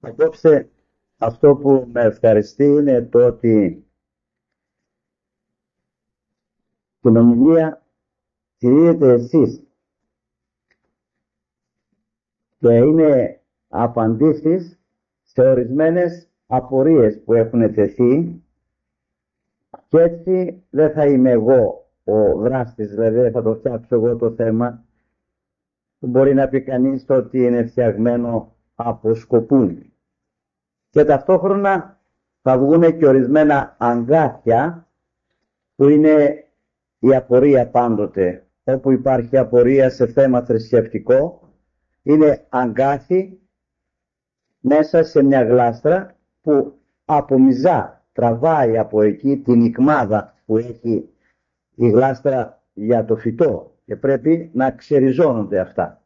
Απόψε αυτό που με ευχαριστεί είναι το ότι την ομιλία τηρείτε εσείς και είναι απαντήσεις σε ορισμένες απορίες που έχουν τεθεί και έτσι δεν θα είμαι εγώ ο δράστης, δηλαδή δεν θα το φτιάξω εγώ το θέμα που μπορεί να πει κανείς ότι είναι φτιαγμένο από σκοπούν. Και ταυτόχρονα θα βγουν και ορισμένα αγκάθια που είναι η απορία πάντοτε. Όπου υπάρχει απορία σε θέμα θρησκευτικό, είναι αγκάθι μέσα σε μια γλάστρα που απομυζά, τραβάει από εκεί την ικμάδα που έχει η γλάστρα για το φυτό και πρέπει να ξεριζώνονται αυτά.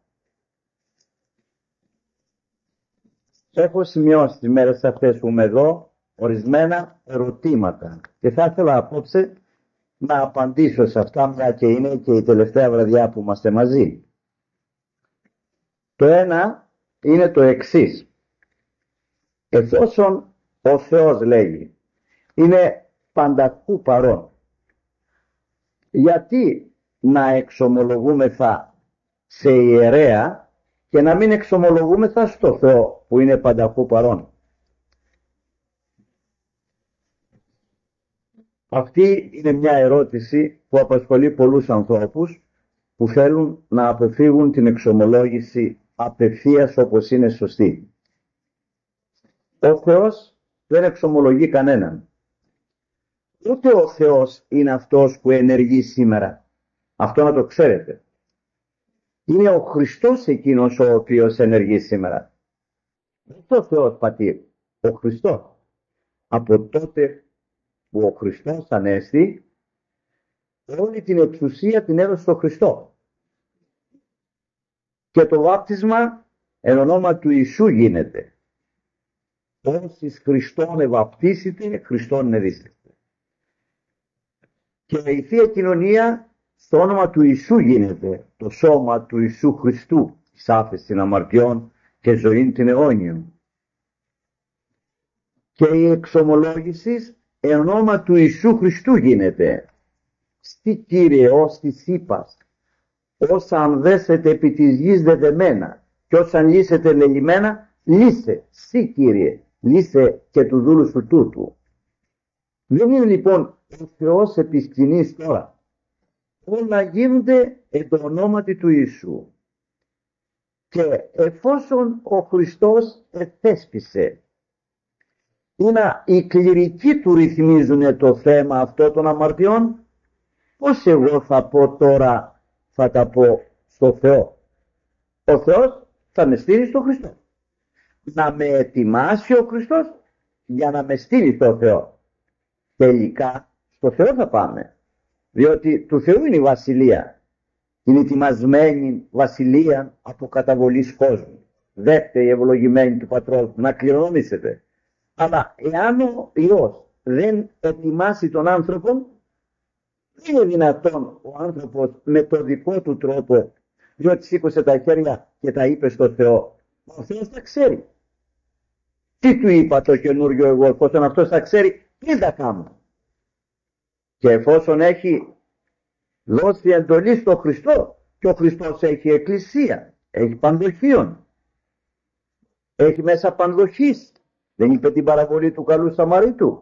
Έχω σημειώσει τις μέρες αυτές που είμαι εδώ ορισμένα ερωτήματα και θα ήθελα απόψε να απαντήσω σε αυτά, μια και είναι και η τελευταία βραδιά που είμαστε μαζί. Το ένα είναι το εξής. Εφόσον ο Θεός, λέγει, είναι πανταχού παρόν, γιατί να εξομολογούμεθα σε ιερέα και να μην εξομολογούμεθα στο Θεό που είναι πανταχού παρόν? Αυτή είναι μια ερώτηση που απασχολεί πολλούς ανθρώπους που θέλουν να αποφύγουν την εξομολόγηση απευθείας όπως είναι σωστή. Ο Θεός δεν εξομολογεί κανέναν. Ούτε ο Θεός είναι αυτός που ενεργεί σήμερα. Αυτό να το ξέρετε. Είναι ο Χριστός εκείνος ο οποίος ενεργεί σήμερα. Δεν είναι ο Θεός Πατήρ. Ο Χριστός. Από τότε που ο Χριστός ανέστη, όλη την εξουσία την έδωσε στο Χριστό. Και το βάπτισμα εν ονόμα του Ιησού γίνεται. Όσοι Χριστόν ευαπτίσετε, Χριστόν νερίστετε. Και η Θεία Κοινωνία στο όνομα του Ιησού γίνεται. Το σώμα του Ιησού Χριστού, της άφεσης των αμαρτιών και ζωήν την αιώνιον. Και η εξομολόγηση εν ονόμα του Ιησού Χριστού γίνεται. Στη Κύριε, ως της είπας, όσα αν δέσετε επί της γης δεδεμένα και όσα αν λύσετε λελειμμένα, λύσε, στη Κύριε, λύσε και του δούλου σου τούτου. Δεν είναι λοιπόν ο Θεός επί σκηνής τώρα. Όλα γίνονται εν το ονόματι του Ιησού. Και εφόσον ο Χριστός εθέσπισε, είναι οι κληρικοί του ρυθμίζουν το θέμα αυτό των αμαρτιών, πώς εγώ θα πω τώρα, θα τα πω στο Θεό? Ο Θεός θα με στείλει στο Χριστό. Να με ετοιμάσει ο Χριστός για να με στείλει στο Θεό. Τελικά στο Θεό θα πάμε. Διότι του Θεού είναι η βασιλεία. Είναι ετοιμασμένη βασιλεία από καταβολής κόσμου. Δεύτερη ευλογημένη του Πατρός, να κληρονομήσετε. Αλλά εάν ο Υιός δεν ετοιμάσει τον άνθρωπο, δεν είναι δυνατόν ο άνθρωπος με το δικό του τρόπο, διότι σήκωσε τα χέρια και τα είπε στο Θεό. Ο Θεός τα ξέρει. Τι του είπα το καινούριο εγώ, εφόσον αυτός τα ξέρει, τι θα κάνω? Και εφόσον έχει δώσει εντολή στο Χριστό, και ο Χριστός έχει εκκλησία, έχει πανδοχείον, έχει μέσα πανδοχής, δεν είπε την παραβολή του καλού Σαμαρίτου?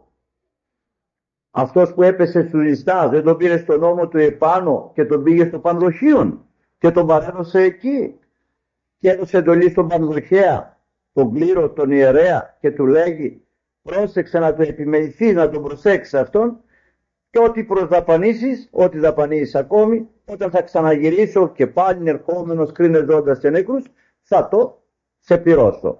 Αυτός που έπεσε στους ληστά δεν τον πήρε στον ώμο του επάνω και τον πήγε στο πανδοχείον και τον παρέδωσε εκεί και έδωσε εντολή στον πανδοχέα, τον κλήρο, τον ιερέα, και του λέγει πρόσεξε να το επιμεληθείς, να τον προσέξεις αυτόν, και ό,τι προσδαπανίσεις, ό,τι δαπανίσεις ακόμη, όταν θα ξαναγυρίσω και πάλι ερχόμενος κρίνεζοντας και νεκρούς, θα το σε πληρώσω.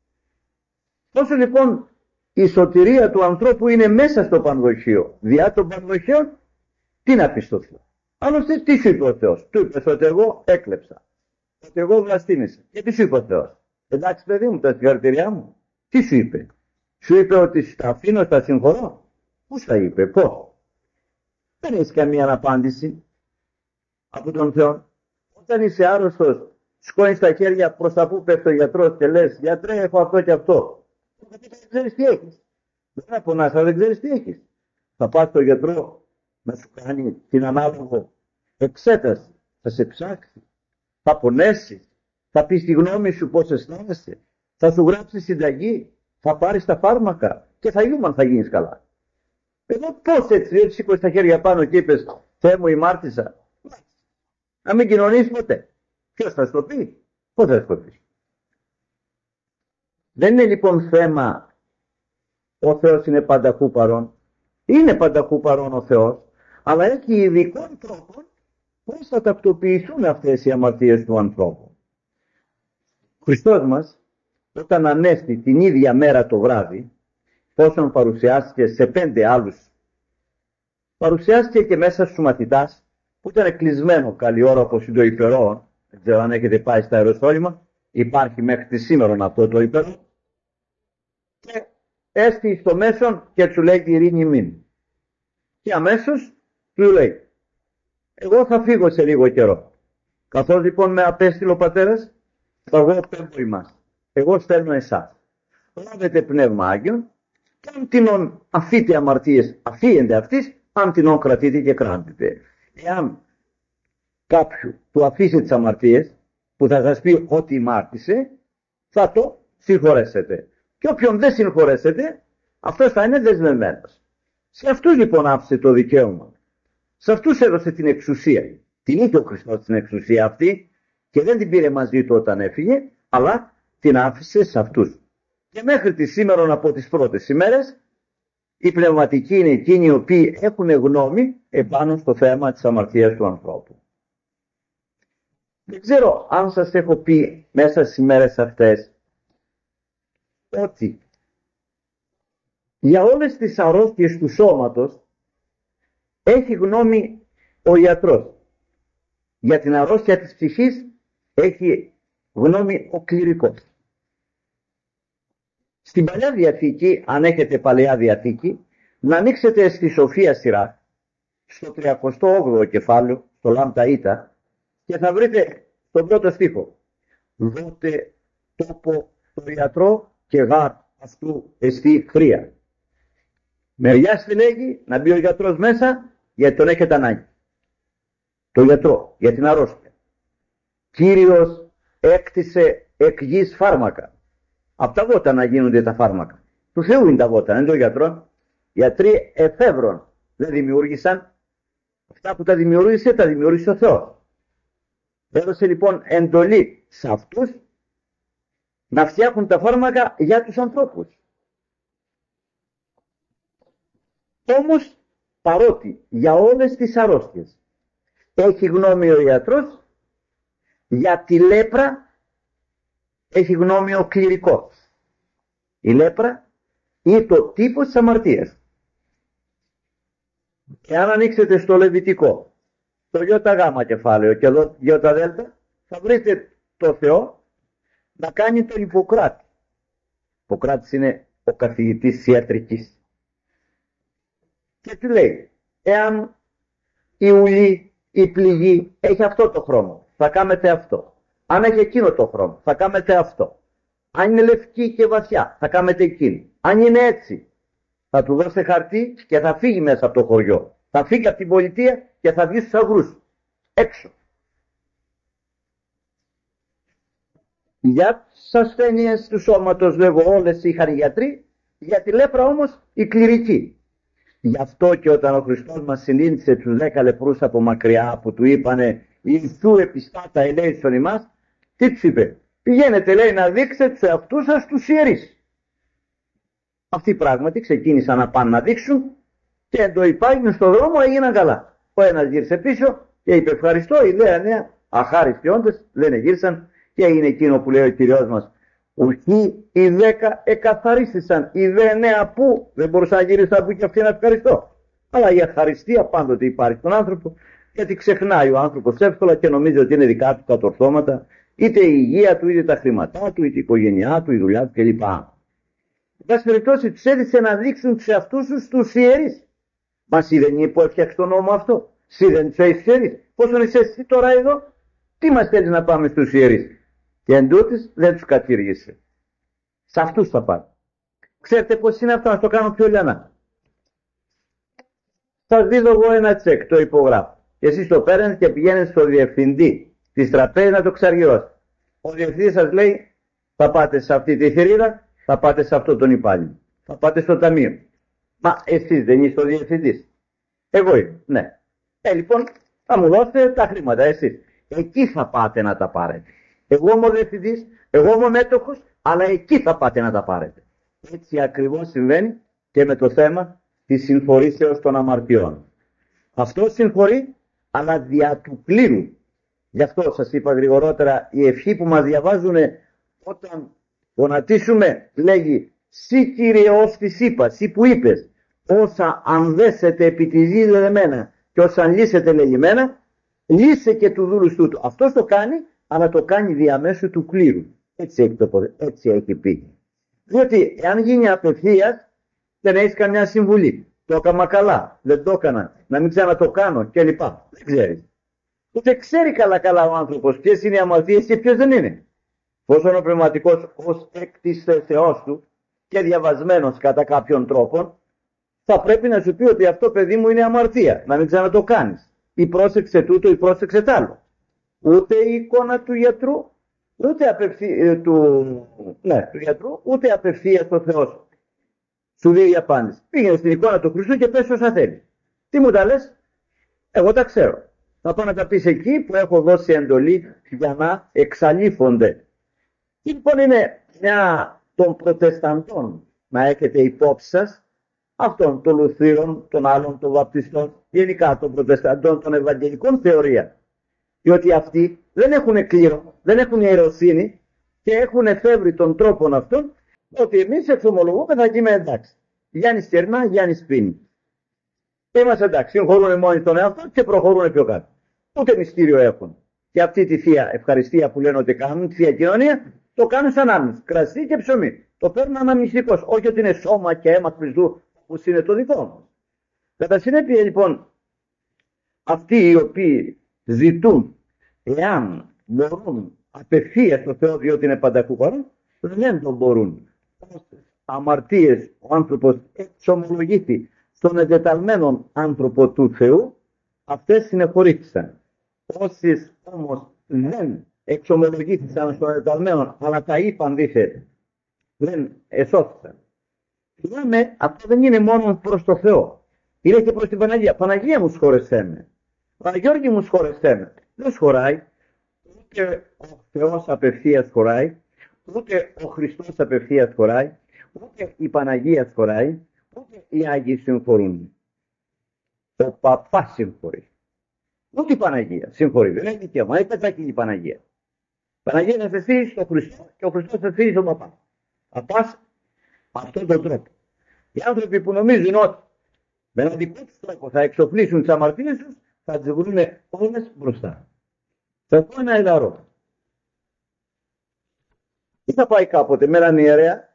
Τόσο λοιπόν η σωτηρία του ανθρώπου είναι μέσα στο πανδοχείο. Διά των πανδοχείων τι να πει στο Θεό? Άλλωστε τι σου είπε ο Θεός? Του είπες ότι εγώ έκλεψα, ότι εγώ βλαστήμησα. Και τι σου είπε ο Θεός? Εντάξει παιδί μου, τα συγχαρητήριά μου. Τι σου είπε? Σου είπε ότι στα αφήνω, στα συγχωρώ? Πού στα είπε, πώς? Δεν έχεις καμία απάντηση από τον Θεό. Όταν είσαι άρρωστος, σκόνεις τα χέρια προς τα που πέφτει ο γιατρός και λες γιατρέ έχω αυτό και αυτό. Γιατί δεν ξέρεις τι έχεις. Δεν πονάς, αλλά δεν ξέρεις τι έχεις. Θα πας στο γιατρό να σου κάνει την ανάλογο εξέταση. Θα σε ψάξει. Θα πονέσεις. Θα πεις τη γνώμη σου πώς αισθάνεσαι. Θα σου γράψει συνταγή. Θα πάρεις τα φάρμακα. Και θα γίνουμε αν θα γίνεις καλά. Εδώ πώς έτσι σήκωσες τα χέρια πάνω και είπες Θεέ μου ημάρτησα. Να μην κοινωνείς ποτέ. Ποιος θα σου το πει. Πώς θα σου το πει. Δεν είναι λοιπόν θέμα ο Θεός είναι πανταχού παρόν. Είναι πανταχού παρόν ο Θεός, αλλά έχει ειδικών τρόπων πώς θα τακτοποιηθούν αυτές οι αμαρτίες του ανθρώπου. Ο Χριστός μας, όταν ανέστη την ίδια μέρα το βράδυ, πόσον παρουσιάστηκε σε 5 άλλους, παρουσιάστηκε και μέσα στους μαθητάς, που ήταν κλεισμένο καλή ώρα όπως είναι το υπερόν. Δεν ξέρω αν έχετε πάει στα Ιεροσόλυμα, υπάρχει μέχρι τη σήμερα αυτό το υπερόν. Και έστη στο μέσον και του λέει ειρήνη μην. Και αμέσως του λέει εγώ θα φύγω σε λίγο καιρό. Καθώς λοιπόν με απέστειλε ο πατέρας, θα εγώ πέμπω ημάς. Εγώ στέλνω εσάς. Λάβετε πνεύμα Άγιον και αν τινόν αφείτε αμαρτίες, αφήεντε αυτής, αν τινόν κρατείτε και κράτητε. Εάν κάποιου του αφήσει τις αμαρτίες, που θα σας πει ότι ημάρτησε, θα το συγχωρέσετε. Και όποιον δεν συγχωρέσετε, αυτός θα είναι δεσμευμένος. Σε αυτούς λοιπόν άφησε το δικαίωμα. Σε αυτούς έδωσε την εξουσία. Την είχε ο Χριστός την εξουσία αυτή και δεν την πήρε μαζί του όταν έφυγε, αλλά την άφησε σε αυτούς. Και μέχρι τη σήμερα από τις πρώτες ημέρες, οι πνευματικοί είναι εκείνοι οι οποίοι έχουν γνώμη επάνω στο θέμα της αμαρτίας του ανθρώπου. Δεν ξέρω αν σας έχω πει μέσα στις ημέρες αυτές ότι για όλες τις αρρώστιες του σώματος έχει γνώμη ο ιατρός. Για την αρρώστια της ψυχής έχει γνώμη ο κληρικός. Στην Παλιά Διαθήκη, αν έχετε Παλαιά Διαθήκη, να ανοίξετε στη Σοφία σειρά, στο 38ο κεφάλαιο, στο Λάμτα Ήτα, και θα βρείτε τον πρώτο στίχο. Δότε τόπο το ιατρό και γάρ αυτού εστί χρία. Μεριάστε λέγει να μπει ο γιατρός μέσα γιατί τον έχετε ανάγκη. Το γιατρό για την αρρώστια. Κύριος έκτισε εκ γης φάρμακα. Από τα βότα να γίνονται τα φάρμακα. Του Θεού είναι τα βότα, δεν είναι των γιατρών. Γιατροί εφεύρων δεν δημιούργησαν. Αυτά που τα δημιούργησε ο Θεός. Έδωσε λοιπόν εντολή σε αυτούς να φτιάχνουν τα φάρμακα για τους ανθρώπους. Όμως παρότι για όλες τις αρρώστιες έχει γνώμη ο ιατρός, για τη λέπρα έχει γνώμη ο κληρικός. Η λέπρα είναι το τύπος της αμαρτίας. Και αν ανοίξετε στο Λεβιτικό, το ΙΓ κεφάλαιο και εδώ ΙΔ, θα βρείτε το Θεό να κάνει τον Ιπποκράτη. Ο Ιπποκράτης είναι ο καθηγητής της ιατρικής. Και τι λέει, εάν η ουλή, η πληγή έχει αυτό το χρώμα, θα κάνετε αυτό. Αν έχει εκείνο το χρώμα, θα κάνετε αυτό. Αν είναι λευκή και βαθιά, θα κάνετε εκείνη. Αν είναι έτσι, θα του δώσετε χαρτί και θα φύγει μέσα από το χωριό. Θα φύγει από την πολιτεία και θα βγει στους αγρούς. Έξω. Για τις ασθένειες του σώματος λέγω όλες είχαν οι γιατροί, για τη λέπρα όμως οι κληρικοί. Γι' αυτό και όταν ο Χριστός μας συνήντησε τους 10 λεπρούς από μακριά που του είπανε «Ινθού επιστάτα ελέησον ημάς», τι τους είπε? Πηγαίνετε λέει να δείξετε τους εαυτούς σας τους ιερείς. Αυτοί πράγματι ξεκίνησαν να πάνε να δείξουν και εν το υπάγουν στον δρόμο έγιναν καλά. Ο ένας γύρισε πίσω και είπε ευχαριστώ, οι δε νέα αχάριστοι όντες λένε γύρισαν και έγινε εκείνο που λέει ο Κυριός μας. Ουχή οι 10 εκαθαρίστησαν, οι δε νέα που δεν μπορούσαν να γυρίσουν από και αυτοί να ευχαριστώ. Αλλά η ευχαριστία πάντοτε υπάρχει στον άνθρωπο, γιατί ξεχνάει ο άνθρωπος εύκολα και νομίζει ότι είναι δικά του κατορθώματα, είτε η υγεία του, είτε τα χρήματά του, είτε η οικογένειά του, η δουλειά του κλπ. Εν πάση περιπτώσει, τους έδισε να δείξουν σε αυτούς τους ιερείς. Μα εσύ δεν είναι που έφτιαξε τον νόμο αυτό? Εσύ δεν τους έχεις ιερείς? Πόσο είσαι εσύ τώρα εδώ? Τι μας θέλεις να πάμε στους ιερείς? Και εν τούτης δεν τους κατήργησε. Σε αυτούς θα πάνε. Ξέρετε πώς είναι αυτό, να το κάνω πιο λιανά. Σας δίδω εγώ ένα τσεκ, το υπογράφω. Και εσείς το παίρνετε και πηγαίνετε στο διευθυντή της τραπέζης να το ξαργυρώσετε. Ο διευθυντής σας λέει, θα πάτε σε αυτή τη θηρίδα, θα πάτε σε αυτό τον υπάλληλο. Θα πάτε στο ταμείο. Μα εσείς δεν είστε ο διευθυντής? Εγώ είμαι, ναι. Λοιπόν, θα μου δώσετε τα χρήματα, εσείς. Εκεί θα πάτε να τα πάρετε. Εγώ είμαι ο διευθυντής, εγώ είμαι ο μέτοχος, αλλά εκεί θα πάτε να τα πάρετε. Έτσι ακριβώς συμβαίνει και με το θέμα της συγχωρήσεως των αμαρτιών. Αυτό συγχωρεί, αλλά δια του πλήρου. Γι' αυτό σας είπα γρηγορότερα, η ευχή που μας διαβάζουν όταν γονατίσουμε λέγει «Συ Κύριε ως της είπα, συ που είπες, όσα αν δέσετε επί της γης δεδεμένα και όσα αν λύσετε λεγημένα, λύσε και του δούλου τούτου». Αυτός το κάνει, αλλά το κάνει διαμέσου του κλήρου. Έτσι έχει πει. Διότι εάν γίνει απευθείας, δεν έχεις καμιά συμβουλή. Το έκανα καλά, δεν το έκανα, να μην ξανατο κάνω κλπ. Δεν ξέρεις. Ούτε ξέρει καλά ο άνθρωπος ποιες είναι οι αμαρτίες και ποιες δεν είναι. Πόσο ο πνευματικός ως εκ της θέσεώς του και διαβασμένος κατά κάποιον τρόπο, θα πρέπει να σου πει ότι αυτό, παιδί μου, είναι αμαρτία, να μην ξανατο κάνεις. Ή πρόσεξε τούτο ή πρόσεξε τ' άλλο. Ούτε η εικόνα του γιατρού, ούτε του γιατρού, ούτε απευθείας στο Θεό σου. Σου δίνει η απάντηση. Πήγαινε στην εικόνα του Χριστού και πες όσα θέλεις. Τι μου τα λες? Εγώ τα ξέρω. Θα πάω να τα πεις εκεί που έχω δώσει εντολή για να εξαλείφονται. Λοιπόν, είναι μια των προτεσταντών, να έχετε υπόψη σας, αυτών των Λουθύρων, των άλλων των Βαπτιστών, γενικά των προτεσταντών, των Ευαγγελικών θεωρία. Διότι αυτοί δεν έχουν κλήρο, δεν έχουν ιεροσύνη και έχουν εφεύρει τον τρόπον αυτόν ότι εμείς εξομολογούμε θα γίνουμε εντάξει. Γιάννης κερνά, Γιάννης πίνει. Είμαστε εντάξει, συγχωρούν μόνοι τον εαυτό και προχωρούν πιο κάτω. Ούτε μυστήριο έχουν. Και αυτή τη θεία ευχαριστία που λένε ότι κάνουν, τη θεία κοινωνία, το κάνουν σαν άμυνση. Κρασί και ψωμί. Το παίρνουν αναμυστικός. Όχι ότι είναι σώμα και αίμα Χριστού, όπως είναι το δικό μας. Κατά συνέπεια, λοιπόν, αυτοί οι οποίοι ζητούν, εάν μπορούν απευθείας στο Θεό, διότι είναι πανταχού παρόν, δεν το μπορούν. Όσες αμαρτίες ο άνθρωπος εξομολογήθη στον εντεταλμένον άνθρωπο του Θεού, αυτές συνεχωρήθησαν. Όσες όμως δεν εξομολογήθησαν στον εντεταλμένον, αλλά τα είπαν δίθεν, δεν εσώθησαν. Θυμάμαι, αυτό δεν είναι μόνο προς το Θεό. Είναι και προς την Παναγία. Παναγία μου σχόρεσέ με. Παναγιώργη μου σχόρεσέ με. Δεν σχοράει. Ούτε ο Θεός απευθείας χωράει, ούτε ο Χριστός απευθείας χωράει, ούτε η Παναγία χωράει, ούτε οι Άγιοι συγχωρούν. Ο Παπάς συγχωρεί. Ούτε η Παναγία συγχωρεί. Δεν έχει δικαίωμα. Είναι πετάκινη η Παναγία. Η Παναγία είναι ευθύνη στον Χριστό και ο Χριστός ευθύνη στον Παπά. Παπάς με αυτόν τον τρόπο. Οι άνθρωποι που νομίζουν ότι με έναν δικό τους τρόπο θα εξοπλίσουν τις αμαρτίες τους, θα τις βρουν όλες μπροστά. Θα πω ένα ελαρό. Είχα πάει κάποτε με έναν ιερέα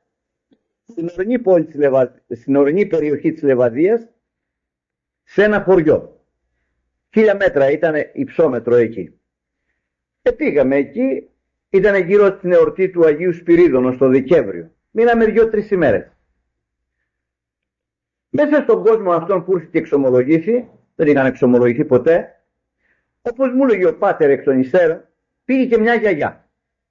στην ορεινή περιοχή της Λεβαδίας, σε ένα χωριό. 1000 μέτρα ήταν υψόμετρο εκεί. Πήγαμε εκεί, ήταν γύρω στην εορτή του Αγίου Σπυρίδωνος το Δεκέμβριο. Μείναμε 2-3 ημέρες. Μέσα στον κόσμο αυτόν που ήρθε και εξομολογήθη, δεν είχαν εξομολογηθεί ποτέ, όπως μου έλεγε ο πάτερ εκ των υστέρων, πήγε και μια γιαγιά.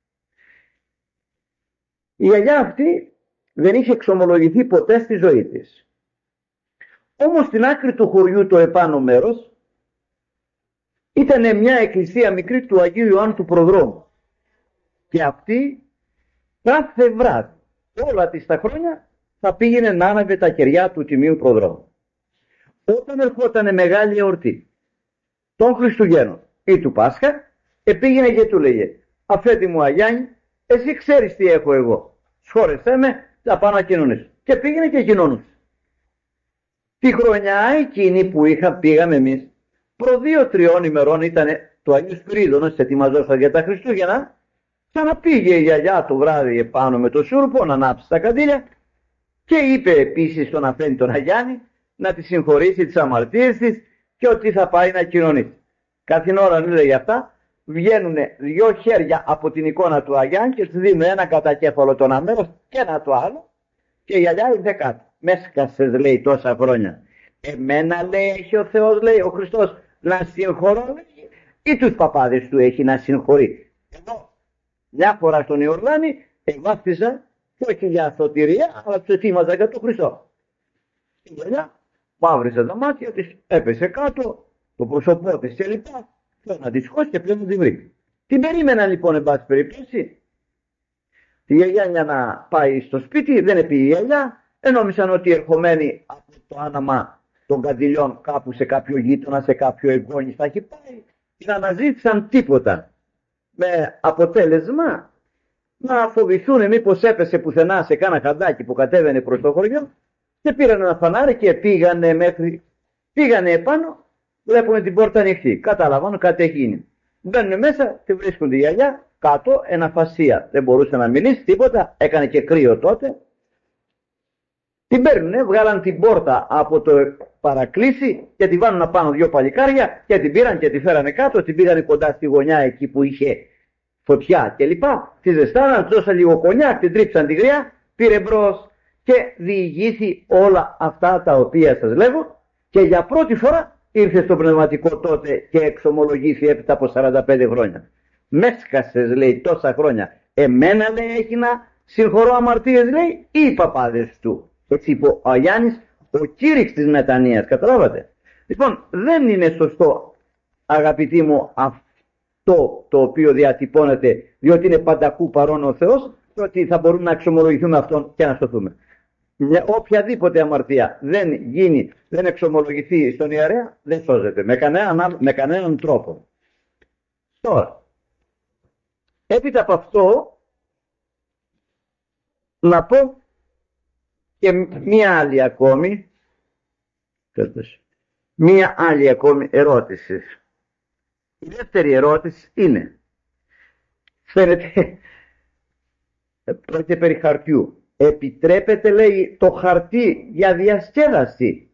Η γιαγιά αυτή δεν είχε εξομολογηθεί ποτέ στη ζωή της. Όμως στην άκρη του χωριού, το επάνω μέρος, ήταν μια εκκλησία μικρή του Αγίου Ιωάννου του Προδρόμου. Και αυτή κάθε βράδυ, όλα της τα χρόνια, θα πήγαινε να άναβε τα κεριά του Τιμίου Προδρόμου. Όταν ερχόταν μεγάλη εορτή των Χριστουγέννων ή του Πάσχα, πήγαινε και του λέγε, αφέντη μου Αγιάννη, εσύ ξέρεις τι έχω εγώ. Σχόρεσέ με, θα πάω να κοινωνήσω. Και πήγαινε και κοινωνούσε. Τη χρονιά εκείνη που πήγαμε εμείς, προ 2-3 ημερών ήταν το Αγίου Σπυρίδωνος, ετοιμαζόταν για τα Χριστούγεννα, ξαναπήγε η γιαγιά το βράδυ επάνω με το σούρπο να ανάψει τα καντήλια και είπε επίσης στον αφέντη τον Αγιάννη να τη συγχωρήσει τις αμαρτίες της και ότι θα πάει να κοινωνήσει. Κάθε ώρα λέει αυτά, βγαίνουν 2 χέρια από την εικόνα του Αγιάννη και του δίνουν ένα κατά κέφαλο το ένα μέρος και ένα το άλλο Και η γιαγιά ήρθε κάτω. Με έσκασες, λέει, τόσα χρόνια. Εμένα, λέει, έχει ο Θεός, λέει, ο Χριστός, να συγχωρώ, λέει, ή τους παπάδες του έχει να συγχωρεί. Εδώ, μια φορά στον Ιορδάνη, βάφτιζα, και όχι για σωτηρία, αλλά τους ετοίμαζα για τον Χριστό. Η γιαγιά μαύρισε τα μάτια της, έπεσε κάτω, το πρόσωπό της και λοιπά. Θέλω να τη σηκώσει και πλέον να τη βρει. Την περίμενα λοιπόν, εν πάση περιπτώσει, τη γιαγιά για να πάει στο σπίτι, δεν επήγε η γιαγιά, νόμισαν ότι ερχομένη από το άναμα των καντιλιών κάπου σε κάποιο γείτονα, σε κάποιο εγγόνι θα έχει πάει, δεν αναζήτησαν τίποτα. Με αποτέλεσμα να φοβηθούν μήπως έπεσε πουθενά σε κάνα χαντάκι που κατέβαινε προς το χωριό και πήραν ένα φανάρι και πήγανε επάνω, βλέπουν την πόρτα ανοιχτή. Καταλαβαίνουν κάτι έχει γίνει. Μπαίνουν μέσα και βρίσκουν τη γιαγιά κάτω, ένα φασία. Δεν μπορούσε να μιλήσει τίποτα, έκανε και κρύο τότε. Την παίρνουνε, βγάλαν την πόρτα από το παρακλήσι και την βάλουν απάνω δυο παλικάρια και την πήραν και τη φέρανε κάτω, την πήγανε κοντά στη γωνιά εκεί που είχε φωτιά κλπ. Τη ζεστάναν, του δώσαν λίγο κονιάκ, την τρίψαν τη γριά, πήρε μπρος και διηγήθη όλα αυτά τα οποία σας λέγω και για πρώτη φορά ήρθε στο πνευματικό τότε και εξομολογήθη έπειτα από 45 χρόνια. Μέσκασες, λέει, τόσα χρόνια. Εμένα, λέει, έχει να συγχωρώ αμαρτίες, λέει, ή οι παπάδες του. Έτσι είπε ο Γιάννης, ο κήρυξ της μετανοίας, καταλάβατε. Λοιπόν, δεν είναι σωστό, αγαπητοί μου, αυτό το οποίο διατυπώνεται, διότι είναι πανταχού παρόν ο Θεός, και ότι θα μπορούμε να εξομολογηθούμε αυτόν και να σωθούμε. Οποιαδήποτε αμαρτία δεν γίνει, δεν εξομολογηθεί στον ιερέα, δεν σώζεται με κανέναν τρόπο. Τώρα, έπειτα από αυτό, να πω και μία άλλη ακόμη ερώτηση. Η δεύτερη ερώτηση είναι, φαίνεται, πρόκειται περί χαρτιού. Επιτρέπεται, λέει, το χαρτί για διασκέδαση.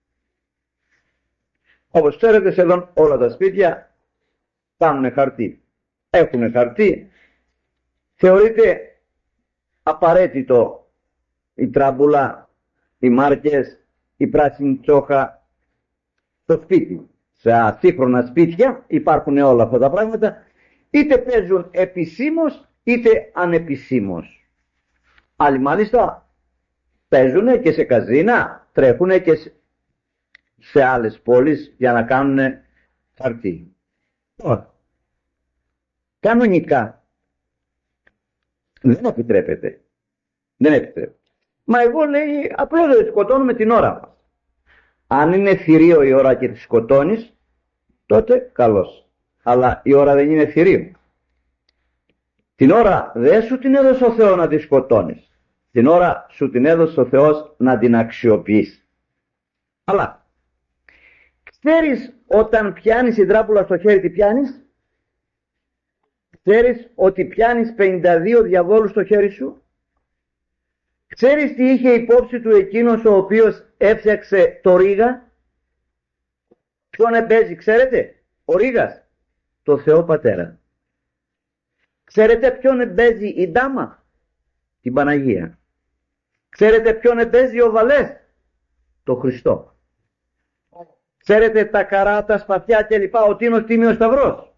Όπως ξέρετε, σχεδόν όλα τα σπίτια κάνουν χαρτί. Έχουν χαρτί. Θεωρείται απαραίτητο η τράμπουλα, οι μάρκες, η πράσινη τσόχα στο σπίτι. Σε ασύγχρονα σπίτια υπάρχουν όλα αυτά τα πράγματα, είτε παίζουν επισήμως είτε ανεπισήμως. Άλλοι μάλιστα παίζουν και σε καζίνα, τρέχουν και σε άλλες πόλεις για να κάνουν χαρτί. Κανονικά δεν επιτρέπεται. Μα εγώ, λέει, απλώς δεν σκοτώνουμε την ώρα μας. Αν είναι θηρίο η ώρα και τη σκοτώνεις, τότε καλώς. Αλλά η ώρα δεν είναι θηρίο. Την ώρα δεν σου την έδωσε ο Θεός να τη σκοτώνεις. Την ώρα σου την έδωσε ο Θεός να την αξιοποιείς. Αλλά ξέρεις όταν πιάνεις η τράπουλα στο χέρι τι πιάνεις? Ξέρεις ότι πιάνεις 52 διαβόλους στο χέρι σου? Ξέρεις τι είχε υπόψη του εκείνος ο οποίος έφτιαξε το ρίγα? Ποιον εμπέζει, ξέρετε? Ο ρίγας, το Θεό Πατέρα. Ξέρετε ποιον εμπέζει η ντάμα? Την Παναγία. Ξέρετε ποιον εμπέζει ο βαλές? Το Χριστό. Ξέρετε τα καρά, τα σπαθιά κλπ. Ο τίνος τίμιος σταυρός.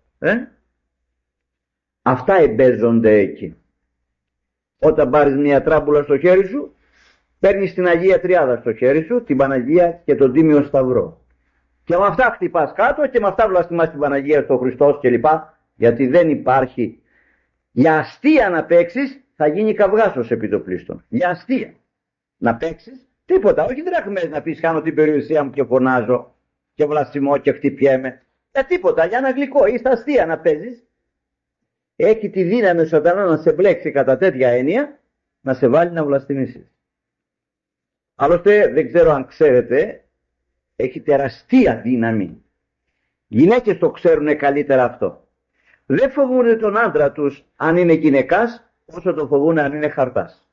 Αυτά εμπέζονται εκεί. Όταν πάρεις μια τράμπουλα στο χέρι σου, παίρνεις την Αγία Τριάδα στο χέρι σου, την Παναγία και τον Τίμιο Σταυρό. Και με αυτά χτυπάς κάτω και με αυτά βλαστημάς την Παναγία, στο Χριστός κλπ. Γιατί δεν υπάρχει. Για αστεία να παίξεις θα γίνει καυγάσος επί το πλήστον. Για αστεία να παίξεις τίποτα. Όχι δραχμές να πεις χάνω την περιουσία μου και φωνάζω και βλαστημώ και χτυπιέμαι. Για τίποτα, για ένα γλυκό ή στα αστεία να παίζεις. Έχει τη δύναμη ο σατανάς να σε μπλέξει κατά τέτοια έννοια, να σε βάλει να βλαστημίσεις. Άλλωστε δεν ξέρω αν ξέρετε, έχει τεραστία δύναμη. Γυναίκες το ξέρουν καλύτερα αυτό. Δεν φοβούν τον άντρα τους αν είναι γυναικάς, όσο το φοβούν αν είναι χαρτάς.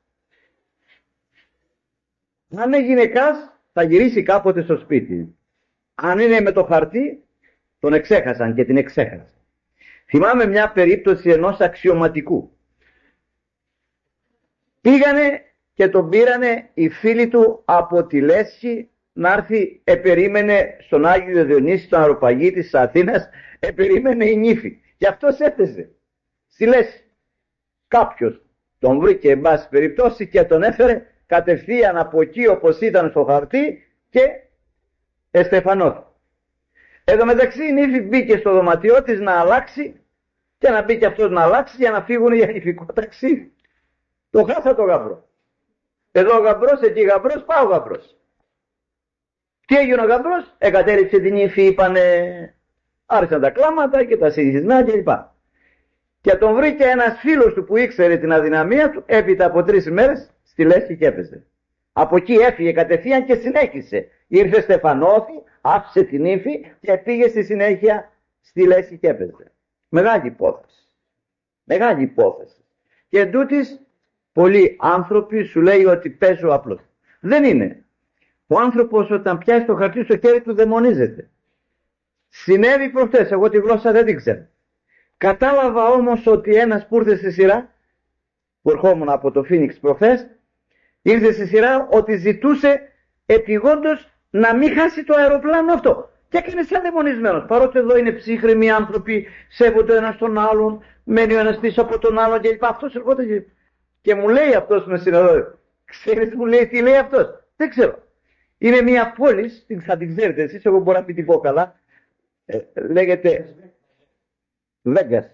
Αν είναι γυναικάς θα γυρίσει κάποτε στο σπίτι. Αν είναι με το χαρτί, τον εξέχασαν και την εξέχασαν. Θυμάμαι μια περίπτωση ενός αξιωματικού. Πήγανε και τον πήρανε οι φίλοι του από τη Λέσχη να έρθει, επερίμενε στον Άγιο Διονύση, τον Αεροπαγίτη της Αθήνας, επερίμενε η νύφη. Και αυτός έφτασε στη Λέσχη. Κάποιος τον βρήκε, εν πάση περιπτώσει, και τον έφερε κατευθείαν από εκεί όπως ήταν στο χαρτί και εστεφανώθηκε. Εν τω μεταξύ η νύφη μπήκε στο δωματιό της να αλλάξει και να μπει και αυτός να αλλάξει για να φύγουν για νηφικό ταξίδι. Το χάσα το γαμπρό. Εδώ ο γαμπρός, εκεί γαμπρός, πάω γαμπρός. Τι έγινε ο γαμπρός, εγκατέλειψε την νύφη, είπανε, άρχισαν τα κλάματα και τα συζητημένα κλπ. Και τον βρήκε ένας φίλος του που ήξερε την αδυναμία του, έπειτα από 3 ημέρες στη Λέσχη και έπαιζε. Από εκεί έφυγε κατευθείαν και συνέχισε. Ήρθε, στεφανώθη, άφησε την ύφη και πήγε στη συνέχεια στη Λέσχη και έπαιζε. Μεγάλη υπόθεση. Μεγάλη υπόθεση. Και εντούτοις πολλοί άνθρωποι σου λέει ότι παίζω απλώς. Δεν είναι. Ο άνθρωπος όταν πιάσει το χαρτί στο χέρι του δαιμονίζεται. Συνέβη προχτές, εγώ τη γλώσσα δεν την ξέρω. Κατάλαβα όμως ότι ένας που ήρθε στη σειρά, που ερχόμουν από το Φίνιξ προχθές, ήρθε στη σειρά ότι ζητούσε επειγόντως να μην χάσει το αεροπλάνο αυτό. Και έκανε σαν δαιμονισμένος. Παρότι εδώ είναι ψύχρεμοι άνθρωποι, σέβονται ο ένας τον άλλον, μένει ο ένας πίσω από τον άλλον κλπ. Αυτός ερχόταν και μου λέει αυτός με συνοδεύει. Ξέρεις, μου λέει, τι λέει αυτός. Δεν ξέρω. Είναι μια πόλη, θα την ξέρετε εσείς, εγώ μπορώ να μην την πω καλά. Λέγεται Vegas.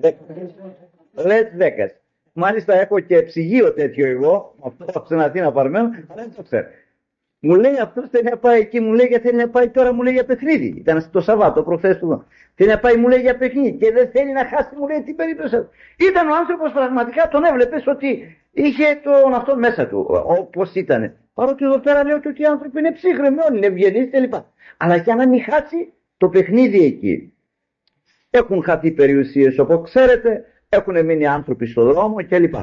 Let's Vegas. Μάλιστα έχω και ψυγείο τέτοιο εγώ, αυτό από την Αθήνα παρμένο, αλλά δεν το ξέρω. Μου λέει αυτός θέλει να πάει εκεί, μου λέει γιατί θέλει να πάει τώρα, μου λέει για παιχνίδι. Ήταν το Σαββάτο, προχθές του. Θέλει να πάει, μου λέει για παιχνίδι και δεν θέλει να χάσει, μου λέει την περίπτωση. Ήταν ο άνθρωπος πραγματικά, τον έβλεπες ότι είχε τον αυτόν μέσα του, όπως ήταν. Παρότι εδώ πέρα λέω ότι οι άνθρωποι είναι ψύχρεμοι, όλοι είναι ευγενείς κλπ. Αλλά για να μην χάσει το παιχνίδι εκεί. Έχουν χαθεί περιουσίες όπως ξέρετε, έχουν μείνει άνθρωποι στον δρόμο κλπ.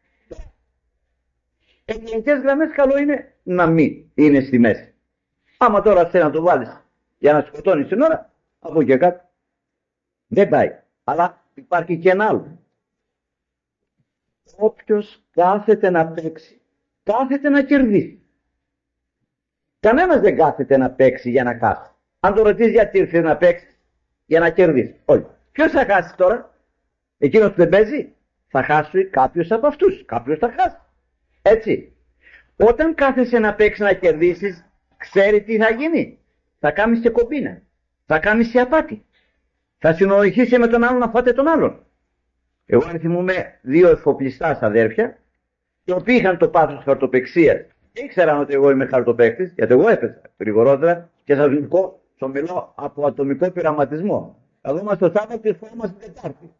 Γενικές γραμμές καλό είναι να μην είναι στη μέση. Άμα τώρα θέλει να το βάλεις για να σκοτώνεις την ώρα, από και κάτω δεν πάει. Αλλά υπάρχει και ένα άλλο. Όποιος κάθεται να παίξει, κάθεται να κερδίσει. Κανένας δεν κάθεται να παίξει για να χάσει. Αν το ρωτήσεις γιατί ήρθες να παίξεις, για να κερδίσει. Όχι. Ποιος θα χάσει τώρα? Εκείνος που δεν παίζει? Θα χάσει κάποιος από αυτούς. Κάποιος θα χάσει. Έτσι. Όταν κάθεσαι να παίξεις να κερδίσεις, ξέρει τι θα γίνει. Θα κάνεις και κομπίνα. Θα κάνεις και απάτη. Θα συνοδηγήσει με τον άλλον να φάτε τον άλλον. Εγώ θυμούμαι 2 εφοπλιστάς αδέρφια, οι οποίοι είχαν το πάθος χαρτοπαιξίας. Ήξεραν ότι εγώ είμαι χαρτοπαίκτης, γιατί εγώ έπαιζα γρηγορότερα και σας μιλώ από ατομικό πειραματισμό. Θα δούμε στο Σάββατο και ερχόμαστε την Τετάρτη.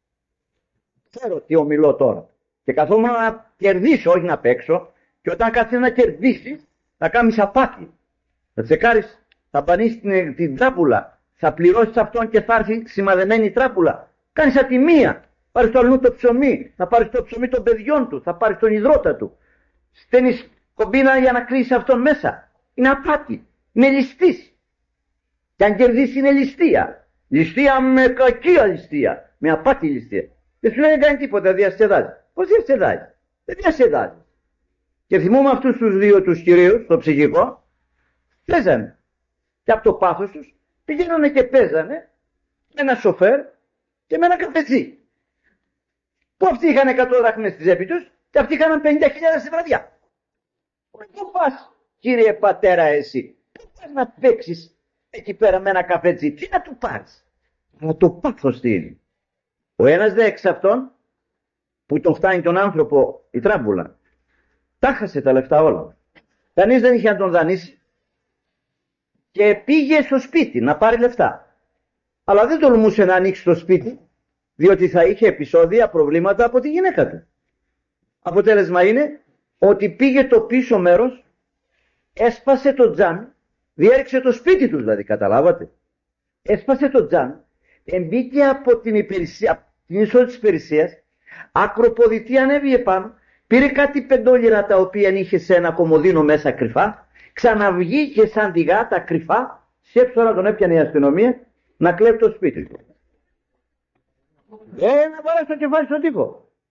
Ξέρω τι ομιλώ τώρα. Και καθόμουν να κερδίσω, όχι να παίξω. Και όταν κάθεσαι να κερδίσεις, θα κάνεις απάτη. Θα τσεκάρεις, θα πανίσεις την τράπουλα. Θα πληρώσεις αυτόν και θα έρθει σημαδεμένη τράπουλα. Κάνεις ατιμία. Πάρεις το αλλού το ψωμί. Θα πάρεις το ψωμί των παιδιών του. Θα πάρεις τον υδρότα του. Στέλνεις κομπίνα για να κλείσεις αυτόν μέσα. Είναι απάτη. Είναι ληστής. Και αν κερδίσει είναι ληστεία. Ληστεία με κακία ληστεία. Με απάτη ληστεία. Δεν σου λέει δεν κάνει τίποτα, διασκεδάζει. Πώς διασκεδάζει? Δεν διασκεδάζει. Και θυμούμαι αυτούς τους 2 τους κυρίους, το ψυχικό, παίζανε. Και από το πάθος τους πηγαίνανε και παίζανε με ένα σοφέρ και με ένα καφετζή. Που αυτοί είχαν 100 δραχμές στη τσέπη τους και αυτοί είχαν 50.000 τη βραδιά. Πού πας, κύριε πατέρα, εσύ? Πού πας να παίξεις εκεί πέρα με ένα καφετζή? Τι να του πάρεις? Αλλά το πάθος τι είναι? Ο ένας δε εξ αυτών που τον φτάνει τον άνθρωπο η τράμπουλα, τα χάσε τα λεφτά όλα. Κανείς δεν είχε να τον δανείσει και πήγε στο σπίτι να πάρει λεφτά. Αλλά δεν τολμούσε να ανοίξει το σπίτι, διότι θα είχε επεισόδια, προβλήματα από τη γυναίκα του. Αποτέλεσμα είναι ότι πήγε το πίσω μέρος, έσπασε το τζάμι, διέριξε το σπίτι του δηλαδή, καταλάβατε. Έσπασε το τζάμι, εμπήκε από την υπηρεσία, την είσοδο της υπηρεσίας, ακροποδητή ανέβηκε πάνω, πήρε κάτι 5 όλυρα τα οποία είχε σε ένα κομμωδίνο μέσα κρυφά, ξαναβγήκε σαν τη γάτα κρυφά, σκέψου να τον έπιανε η αστυνομία, να κλέβει το σπίτι του. Να βάλει το κεφάλι στον τοίχο.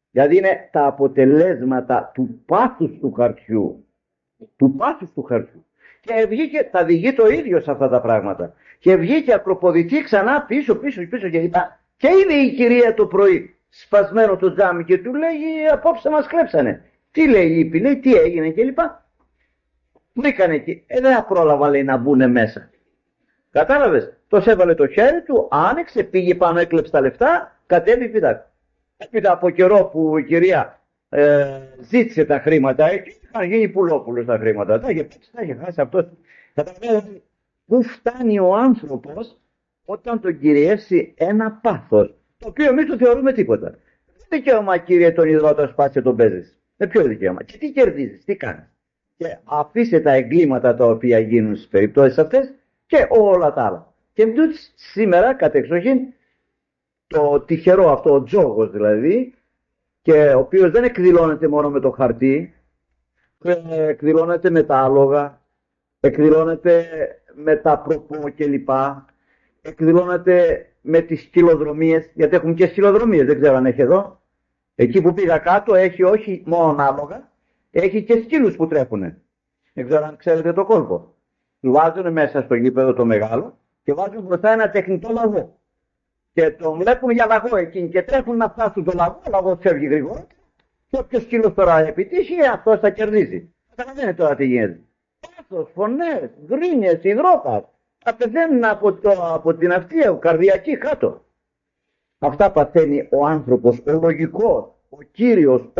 Δηλαδή είναι τα αποτελέσματα του πάθους του χαρτιού. Του πάθους του χαρτιού. Και βγήκε, θα διηγεί το ίδιο σε αυτά τα πράγματα. Και βγήκε ακροποδητή ξανά πίσω και είπα. Και είδε η κυρία το πρωί σπασμένο το τζάμι και του λέει απόψε μας κλέψανε. Τι λέει είπε, λέει τι έγινε και λοιπά. Μπήκανε εκεί. Δεν πρόλαβα λέει να μπουνε μέσα. Κατάλαβες. Τους έβαλε το χέρι του, άνοιξε, πήγε πάνω, έκλεψε τα λεφτά, κατέβη πιτά. Έπειτα από καιρό που η κυρία ζήτησε τα χρήματα, είχαν γίνει πουλόπουλος τα χρήματα. Τα είχε χάσει αυτός. Καταλαβαίνετε πού φτάνει ο άνθρωπος όταν τον κυριεύσει ένα πάθος, το οποίο εμείς το θεωρούμε τίποτα. Τι δικαίωμα κύριε τον υδρότα σπάσε τον παίζεις. Με ποιο δικαίωμα. Και τι κερδίζεις, τι κάνεις. Και αφήστε τα εγκλήματα τα οποία γίνουν στις περιπτώσεις αυτές και όλα τα άλλα. Και τούτης σήμερα κατεξοχήν το τυχερό αυτό, ο τζόγος δηλαδή, και ο οποίος δεν εκδηλώνεται μόνο με το χαρτί, εκδηλώνεται με τα άλογα, εκδηλώνεται με τα προπό κλπ, εκδηλώνεται με τις σκυλοδρομίες, γιατί έχουν και σκυλοδρομίες, δεν ξέρω αν έχει εδώ. Εκεί που πήγα κάτω έχει όχι μόνο άλογα, έχει και σκύλους που τρέχουνε. Δεν ξέρω αν ξέρετε το κόλπο. Βάζουν μέσα στο γήπεδο το μεγάλο και βάζουν μπροστά ένα τεχνητό λαγό. Και τον βλέπουν για λαγό εκείνοι και τρέχουν να φτάσουν το λαγό, ο λαγός φεύγει γρήγορα. Και όποιος σκύλος τώρα επιτύχει, αυτός θα κερδίζει. Καταλαβαίνετε τώρα τι γίνεται. Πάθος, φωνές, γκρίνιες, υδρότας. Απεθαίνουν από την αυτιά, καρδιακή κάτω. Αυτά παθαίνει ο άνθρωπος, ο λογικός, ο κύριος,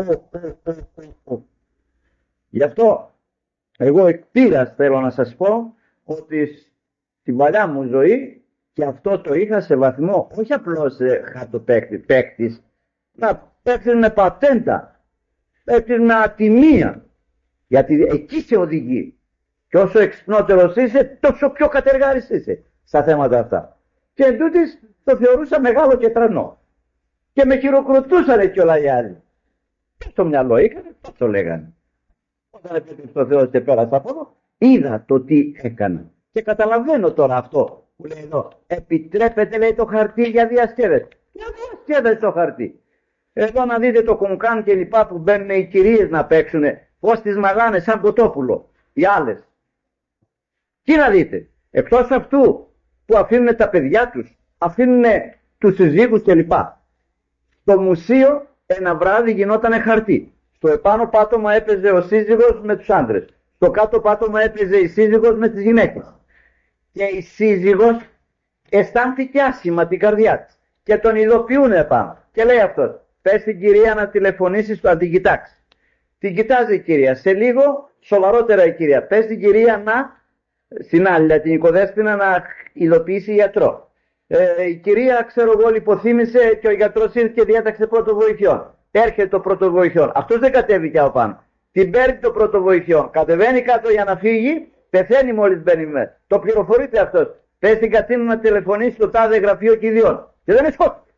Γι' αυτό εγώ εκ πείρας θέλω να σας πω ότι στην παλιά μου ζωή και αυτό το είχα σε βαθμό όχι απλώς παίκτης, να παίξεις με πατέντα, παίξεις με ατιμία, γιατί εκεί σε οδηγεί. Και όσο εξυπνότερος είσαι, τόσο πιο κατεργάρης είσαι στα θέματα αυτά. Και εντούτοις το θεωρούσα μεγάλο και τρανό. Και με χειροκροτούσανε κιόλα οι άλλοι. Και στο μυαλό είχανε, πώς το λέγανε. Όταν επέτρεψε το Θεός και πέρασα από εδώ, είδα το τι έκανα. Και καταλαβαίνω τώρα αυτό που λέει εδώ. Επιτρέπεται λέει το χαρτί για διασκέδες. Για διασκέδες το χαρτί. Εδώ να δείτε το κονκάν και λοιπά που μπαίνουν οι κυρίες να παίξουν. Πώς τις μαγάνε σαν κοτόπουλο. Οι άλλες. Τι να δείτε. Εκτός αυτού που αφήνουν τα παιδιά τους, αφήνουν τους συζύγους κλπ. Στο μουσείο ένα βράδυ γινότανε χαρτί. Στο επάνω πάτωμα έπαιζε ο σύζυγος με τους άντρες. Στο κάτω πάτωμα έπαιζε η σύζυγος με τις γυναίκες. Και η σύζυγος αισθάνθηκε άσχημα την καρδιά της. Και τον ειδοποιούν επάνω. Και λέει αυτός, πες την κυρία να τηλεφωνήσει στο αντικοιτάξει. Την κοιτάζει η κυρία. Σε λίγο σοβαρότερα η κυρία. Πες την κυρία να, στην άλλη, την οικοδέσποινα να ειδοποιήσει γιατρό. Η κυρία, ξέρω εγώ, λιποθύμησε και ο γιατρός ήρθε και διέταξε πρώτο βοηθειόν. Έρχεται το πρώτο βοηθειόν. Αυτός δεν κατέβηκε από πάνω. Την παίρνει το πρώτο βοηθειόν. Κατεβαίνει κάτω για να φύγει, πεθαίνει μόλις μπαίνει μέσα. Το πληροφορείται αυτός. Πες την Κατίνα να τηλεφωνήσει στο τάδε γραφείο κηδιών. Και δεν εσχόθηκε.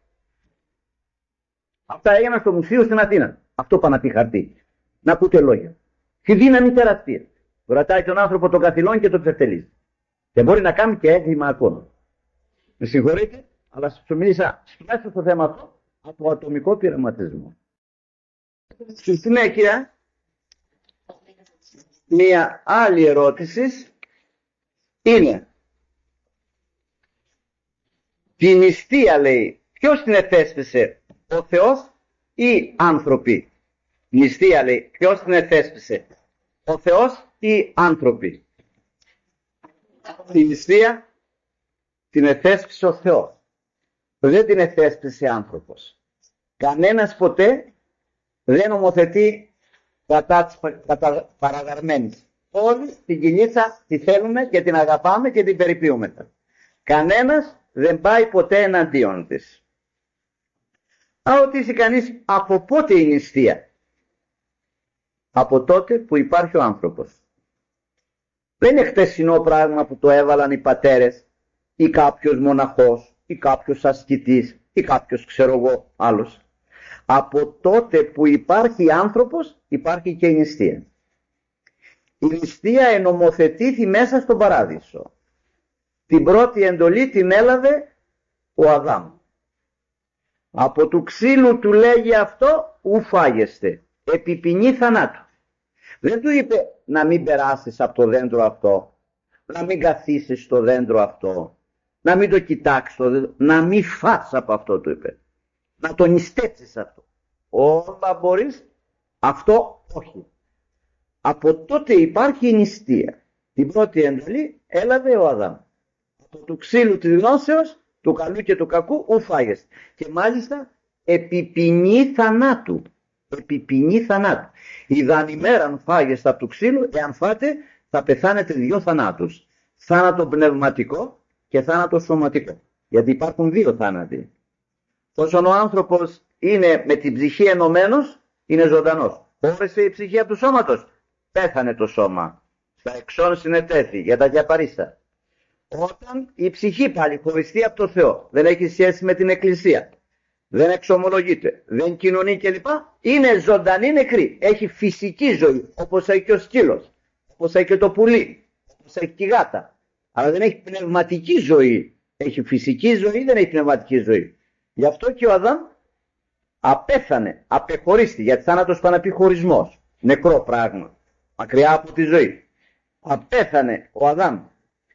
Αυτά έγιναν στο μουσείο στην Αθήνα. Αυτό πάνε να πει χαρτί. Να ακούτε λόγια. Τη δύναμη τεράστια. Κρατάει τον άνθρωπο τον καθυλών και τον ξεφτελίζει. Και μπορεί να κάνει και έγκλημα ακόμα. Με συγχωρείτε, αλλά σας μίλησα μέσα στο θέμα αυτό από ατομικό πειραματισμό. Στη συνέχεια, μία άλλη ερώτηση είναι την νηστεία, λέει, ποιος την εθέσπισε, ο Θεός ή άνθρωποι? Νηστεία, λέει, ποιος την εθέσπισε, ο Θεός ή άνθρωποι? Την νηστεία την εθέσπισε ο Θεός. Δεν την εθέσπισε άνθρωπος. Κανένας ποτέ δεν νομοθετεί κατά παραγαρμένης. Όλοι την κυλίτσα τη θέλουμε και την αγαπάμε και την περιποιούμε. Κανένας δεν πάει ποτέ εναντίον της. Αν ρωτήσει κανείς από πότε η νηστεία? Από τότε που υπάρχει ο άνθρωπος. Δεν είναι χτεσινό πράγμα που το έβαλαν οι πατέρες ή κάποιος μοναχός ή κάποιος ασκητής ή κάποιος ξέρω εγώ άλλος. Από τότε που υπάρχει άνθρωπος υπάρχει και η νηστεία. Η νηστεία ενομοθετήθη μέσα στον παράδεισο. Την πρώτη εντολή την έλαβε ο Αδάμ. Από του ξύλου του λέγει αυτό ου φάγεστε, επί ποινή θανάτου. Δεν του είπε να μην περάσεις από το δέντρο αυτό, να μην καθίσεις στο δέντρο αυτό, να μην το κοιτάξεις το δέντρο, να μην φας από αυτό του είπε. Να το νηστέψεις αυτό. Όλα μπορείς, αυτό όχι. Από τότε υπάρχει η νηστεία. Την πρώτη εντολή έλαβε ο Αδάμ. Από του ξύλου της γνώσεως, του καλού και του κακού, ου φάγεστε. Και μάλιστα επί ποινή θανάτου. Επί ποινή θανάτου. Ιδαν ημέραν φάγεστε από του ξύλου, εάν φάτε θα πεθάνετε 2 θανάτους. Θάνατο πνευματικό και θάνατο σωματικό. Γιατί υπάρχουν 2 θάνατοι. Όσον ο άνθρωπος είναι με την ψυχή ενωμένος, είναι ζωντανός. Όρεσε η ψυχή από του σώματος, πέθανε το σώμα. Στα εξών συνετέθη για τα διαπαρίστα. Όταν η ψυχή πάλι χωριστεί από το Θεό, δεν έχει σχέση με την Εκκλησία, δεν εξομολογείται, δεν κοινωνεί κλπ. Είναι ζωντανή νεκρή. Έχει φυσική ζωή, όπως έχει και ο σκύλος, όπως έχει και το πουλί, όπως έχει και η γάτα. Αλλά δεν έχει πνευματική ζωή. Έχει φυσική ζωή, δεν έχει πνευματική ζωή. Γι' αυτό και ο Αδάμ απέθανε, απεχωρίστη, γιατί θάνατος πάνε να πει χωρισμός, νεκρό πράγμα, μακριά από τη ζωή. Απέθανε ο Αδάμ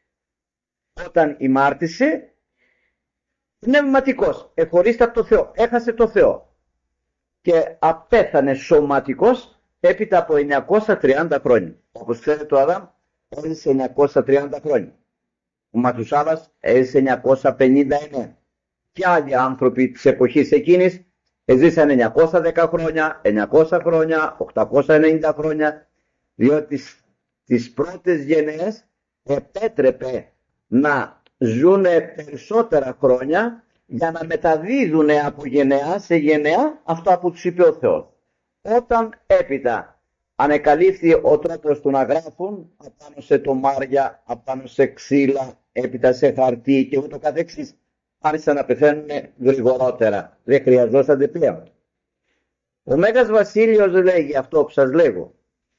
όταν ημάρτησε, πνευματικός, εχωρίστη από το Θεό, έχασε το Θεό και απέθανε σωματικός έπειτα από 930 χρόνια. Όπως ξέρετε ο Αδάμ έζησε 930 χρόνια. Ο Ματουσάλας έζησε 959. Και άλλοι άνθρωποι της εποχής εκείνης ζήσαν 910 χρόνια, 900 χρόνια, 890 χρόνια, διότι τις πρώτες γενναίες επέτρεπε να ζουν περισσότερα χρόνια για να μεταδίδουν από γενεά σε γενεά αυτά που τους είπε ο Θεός. Όταν έπειτα ανεκαλύφθη ο τρόπος του να γράφουν απάνω σε τομάρια, απάνω σε ξύλα, έπειτα σε χαρτί και ούτω καθεξής, άρχισαν να πεθαίνουν γρηγορότερα. Δεν χρειαζόσατε πλέον. Ο Μέγας Βασίλειος λέγει αυτό που σας λέγω.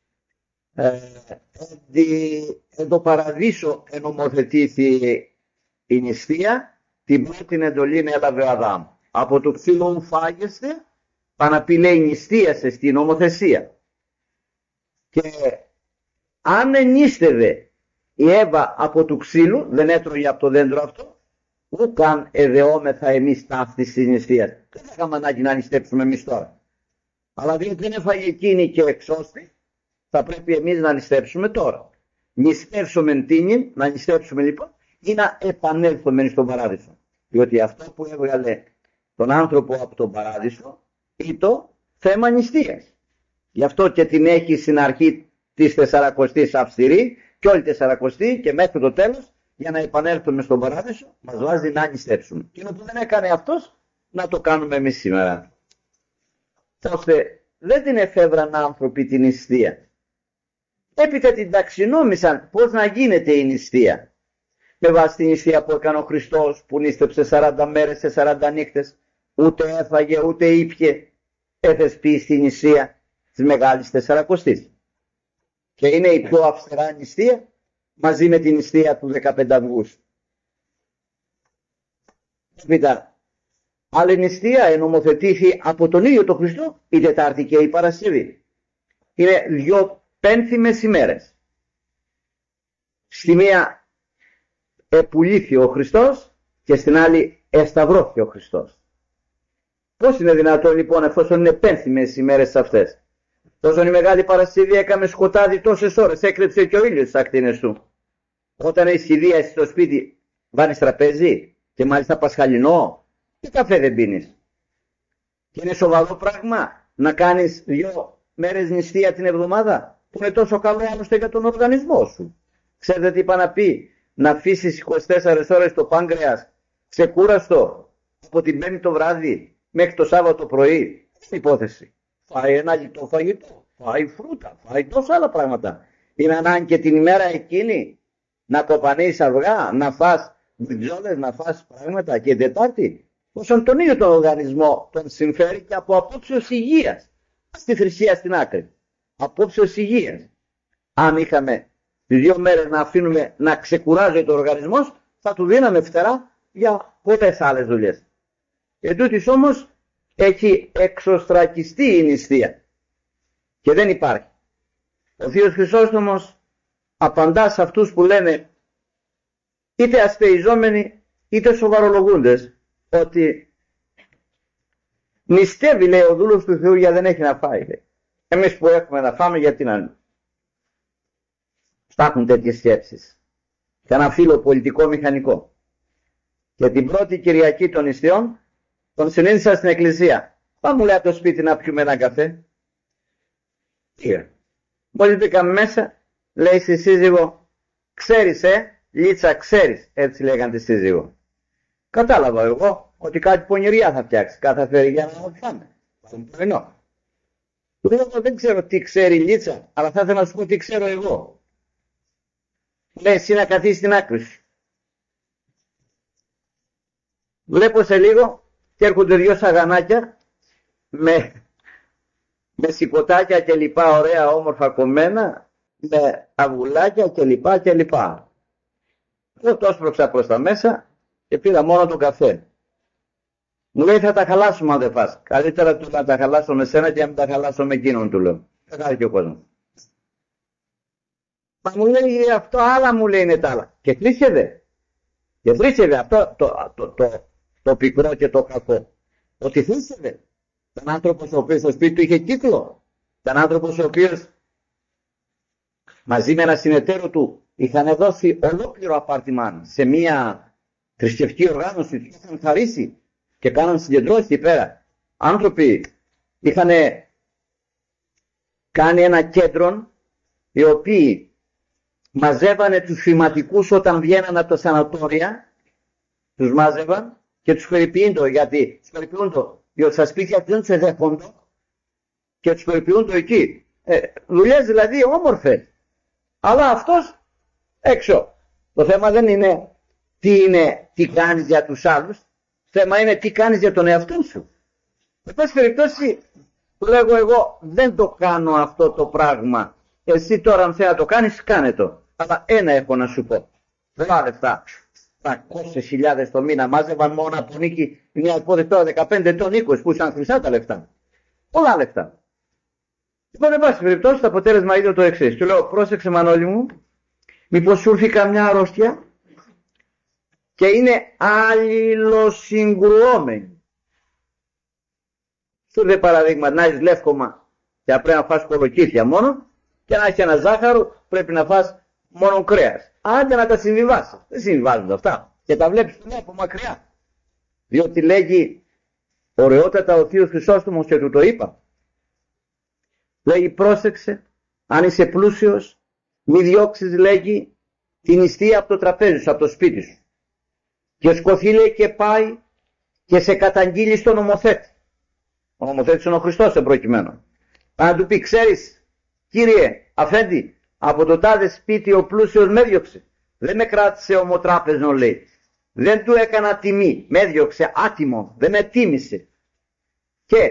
Εν το παραδείσο ενομοθετήθη η νηστεία, την πρώτη εντολή έλαβε ο Αδάμ. Από το ξύλο φάγεστε, παναπεί λέει νηστείασε στην νομοθεσία. Και αν ενίστευε η Εύα από του ξύλου, δεν έτρωγε από το δέντρο αυτό, ούκαν εδεόμεθα εμείς ταύτης της νηστείας. Δεν θα είχαμε ανάγκη να νηστέψουμε εμείς τώρα. Αλλά διότι δεν έφαγε εκείνη και εξώστη, θα πρέπει εμείς να νηστέψουμε τώρα. Νηστεύσουμε τίνιν, να νηστέψουμε λοιπόν, ή να επανέλθουμε στον παράδεισο. Διότι αυτό που έβγαλε τον άνθρωπο από τον παράδεισο είναι το θέμα νηστείας. Γι' αυτό και την έχει στην αρχή της 40ης αυστηρή και όλη 40η και μέχρι το τέλος, για να επανέλθουμε στον παράδεισο, μας βάζει να νηστέψουμε. Και που δεν έκανε αυτός, να το κάνουμε εμείς σήμερα. Ώστε δεν την εφεύραν άνθρωποι την νηστεία. Έπειτα την ταξινόμησαν πώς να γίνεται η νηστεία. Με βάση την νηστεία που έκανε ο Χριστός, που νήστεψε 40 μέρες σε 40 νύχτες, ούτε έφαγε ούτε ήπιε, έθεσποιεί στη νηστεία της Μεγάλης Τεσσαρακοστής. Και είναι η πιο αυστηρά νηστεία, μαζί με την νηστεία του 15 Αυγούστου. Έπειτα, άλλη νηστεία ενομοθετήθη από τον ίδιο τον Χριστό η Τετάρτη και η Παρασκευή. Είναι 2 πένθυμες ημέρες. Στη μία επουλήθη ο Χριστός και στην άλλη εσταυρώθηκε ο Χριστός. Πώς είναι δυνατόν λοιπόν, εφόσον είναι πένθυμες ημέρες αυτές? Τόσο η Μεγάλη Παρασκευή έκαμε σκοτάδι τόσες ώρες, έκρυψε και ο ήλιος στις ακτίνες του. Όταν έχει σχηδία στο σπίτι, βάνεις τραπέζι και μάλιστα πασχαλινό, και καφέ δεν πίνεις. Και είναι σοβαρό πράγμα να κάνεις 2 μέρες νηστεία την εβδομάδα, που είναι τόσο καλό άλλωστε για τον οργανισμό σου. Ξέρετε τι είπα να πει? Να αφήσεις 24 ώρες το πάγκρεας ξεκούραστο από την Πέμπτη το βράδυ μέχρι το Σάββατο πρωί. Υπόθεση. Φάει ένα λιτό φαγητό, φάει φρούτα, φάει τόσα άλλα πράγματα. Είναι ανάγκη και την ημέρα εκείνη να κοπανείς αυγά, να φας μπριτζόλες, να φας πράγματα και Τετάρτη. Όσον τον ίδιο τον οργανισμό τον συμφέρει και από απόψεως υγείας. Στη θρησκεία στην άκρη. Απόψεως υγείας. Αν είχαμε τις 2 μέρες να αφήνουμε να ξεκουράζει το οργανισμός, θα του δίναμε φτερά για πολλές άλλες δουλειές. Εν τούτοις όμως έχει εξωστρακιστεί η νηστεία και δεν υπάρχει. Ο Θείος Χρυσόστομος απαντά σε αυτούς που λένε, είτε αστεϊζόμενοι είτε σοβαρολογούντες, ότι νηστεύει, λέει, ο δούλος του Θεού για δεν έχει να φάει, λέει. Εμείς που έχουμε να φάμε, γιατί να υπάρχουν τέτοιες σκέψεις. Και ένα φίλο πολιτικό μηχανικό. Και την πρώτη Κυριακή των νηστείων τον συνήθισα στην εκκλησία. Πάμε, λέει, από το σπίτι να πιούμε ένα καφέ. Πήγα. Μόλις μπήκαμε μέσα, λέει στη σύζυγο, ξέρεις, Λίτσα, ξέρεις, έτσι λέγανε τη σύζυγο. Κατάλαβα εγώ ότι κάτι πονηριά θα φτιάξει, κάτι θα φέρει για να φάμε. Στον πρωινό. Του λέω, δεν ξέρω τι ξέρει η Λίτσα, αλλά θα ήθελα να σου πω τι ξέρω εγώ. Λέει, εσύ να καθίσεις στην άκρη σου. Βλέπω σε λίγο και έρχονται δυο σαγανάκια με σηκωτάκια και λοιπά, ωραία όμορφα κομμένα, με αυγουλάκια και λοιπά και λοιπά. Εγώ το έσπρωξα προς τα μέσα και πήρα μόνο τον καφέ. Μου λέει, θα τα χαλάσουμε αν δεν φας. Καλύτερα του να τα χαλάσω με σένα και να μην τα χαλάσω με εκείνον, του λέω. Θα κάνει και ο κόσμος. Μα μου λέει, αυτό άλλα, μου λέει, είναι τα άλλα. Και θλίψευε. Και θλίψευε αυτό το πικρό και το κακό. Ότι θλίψευε. Ήταν άνθρωπος ο οποίος στο σπίτι του είχε κύκλο. Ήταν άνθρωπος ο οποίος μαζί με ένα συνεταίρο του είχαν δώσει ολόκληρο απάρτημαν σε μια θρησκευτική οργάνωση, του είχαν χαρίσει και κάναν συγκεντρώσεις εκεί πέρα. Άνθρωποι είχαν κάνει ένα κέντρο, οι οποίοι μαζεύανε τους φυματικούς όταν βγαίναν από τα σανατόρια, τους μάζευαν και τους περιποιούντο, γιατί τους περιποιούντο, διότι στα σπίτια δεν τους εδέχονται και τους περιποιούντο εκεί. Δουλειές δηλαδή όμορφες. Αλλά αυτός έξω. Το θέμα δεν είναι τι κάνεις για τους άλλους. Το θέμα είναι τι κάνεις για τον εαυτό σου. Με πάση περιπτώσει, του λέγω εγώ, δεν το κάνω αυτό το πράγμα. Εσύ τώρα αν θέλει να το κάνεις, κάνε το. Αλλά ένα έχω να σου πω. Πολλά λεφτά. 300.000 το μήνα μάζευαν μόνο από νίκη μια υπόθεση τώρα 15 ετών 20 που ήταν χρυσά τα λεφτά. Πολλά λεφτά. Λοιπόν, εν πάση περιπτώσει, το αποτέλεσμα ήταν το εξής. Του λέω, πρόσεξε Μανώλη μου, μήπως σου έρθει καμιά αρρώστια και είναι αλληλοσυγκρουόμενη. Σου λέει παραδείγμα, να έχεις λεύκομα και πρέπει να φας κολοκύθια μόνο και να έχεις ένα ζάχαρο πρέπει να φας μόνο κρέας. Άντε να τα συμβιβάσεις. Δεν συμβιβάζονται αυτά. Και τα βλέπεις από μακριά. Διότι λέγει ωραιότατα ο Θείος Χρυσόστομος και του το είπα. Λέγει πρόσεξε, αν είσαι πλούσιος, μη διώξεις, λέγει, την νηστεία από το τραπέζι σου, από το σπίτι σου. Και σκοθεί, λέει, και πάει και σε καταγγείλει στον νομοθέτη. Ο νομοθέτης είναι ο Χριστός εν προκειμένου. Να του πει, ξέρεις, κύριε αφέντη, από το τάδε σπίτι ο πλούσιος με έδιωξε. Δεν με κράτησε ομοτράπεζον, λέει. Δεν του έκανα τιμή, με έδιωξε άτιμο, δεν με τίμησε. Και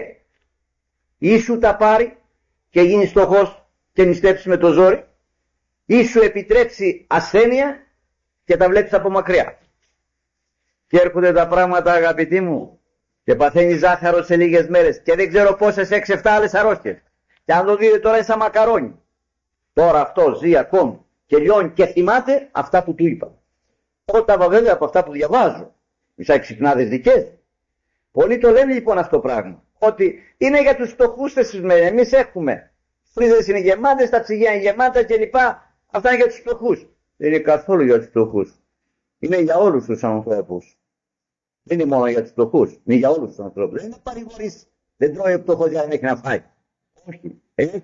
ή σου τα πάρει και γίνει στοχός και νηστέψει με το ζόρι, ή σου επιτρέψει ασθένεια και τα βλέπεις από μακριά. Και έρχονται τα πράγματα, αγαπητοί μου, και παθαίνει ζάχαρο σε λίγες μέρες και δεν ξέρω πόσες 6-7 άλλες αρρώστιες. Και αν το δείτε τώρα είναι σαν μακαρόνι. Τώρα αυτό ζει ακόμη και λιώνει και θυμάται αυτά που του είπα. Όταν βέβαια από αυτά που διαβάζω, μισά ξυπνάδες δικές. Πολλοί το λένε λοιπόν αυτό το πράγμα. Ότι είναι για τους φτωχούς θεσισμένοι. Εμείς έχουμε. Φρύδες είναι γεμάτες, τα ψυγεία είναι γεμάτα κλπ. Αυτά είναι για τους φτωχούς. Δεν είναι καθόλου για τους φτωχούς. Είναι για όλους τους ανθρώπους. Δεν είναι μόνο για τους φτωχούς. Είναι για όλους τους ανθρώπους. Δεν είναι παρηγορήσει. Δεν τρώει ο φτωχός για να έχει να φάει. Όχι.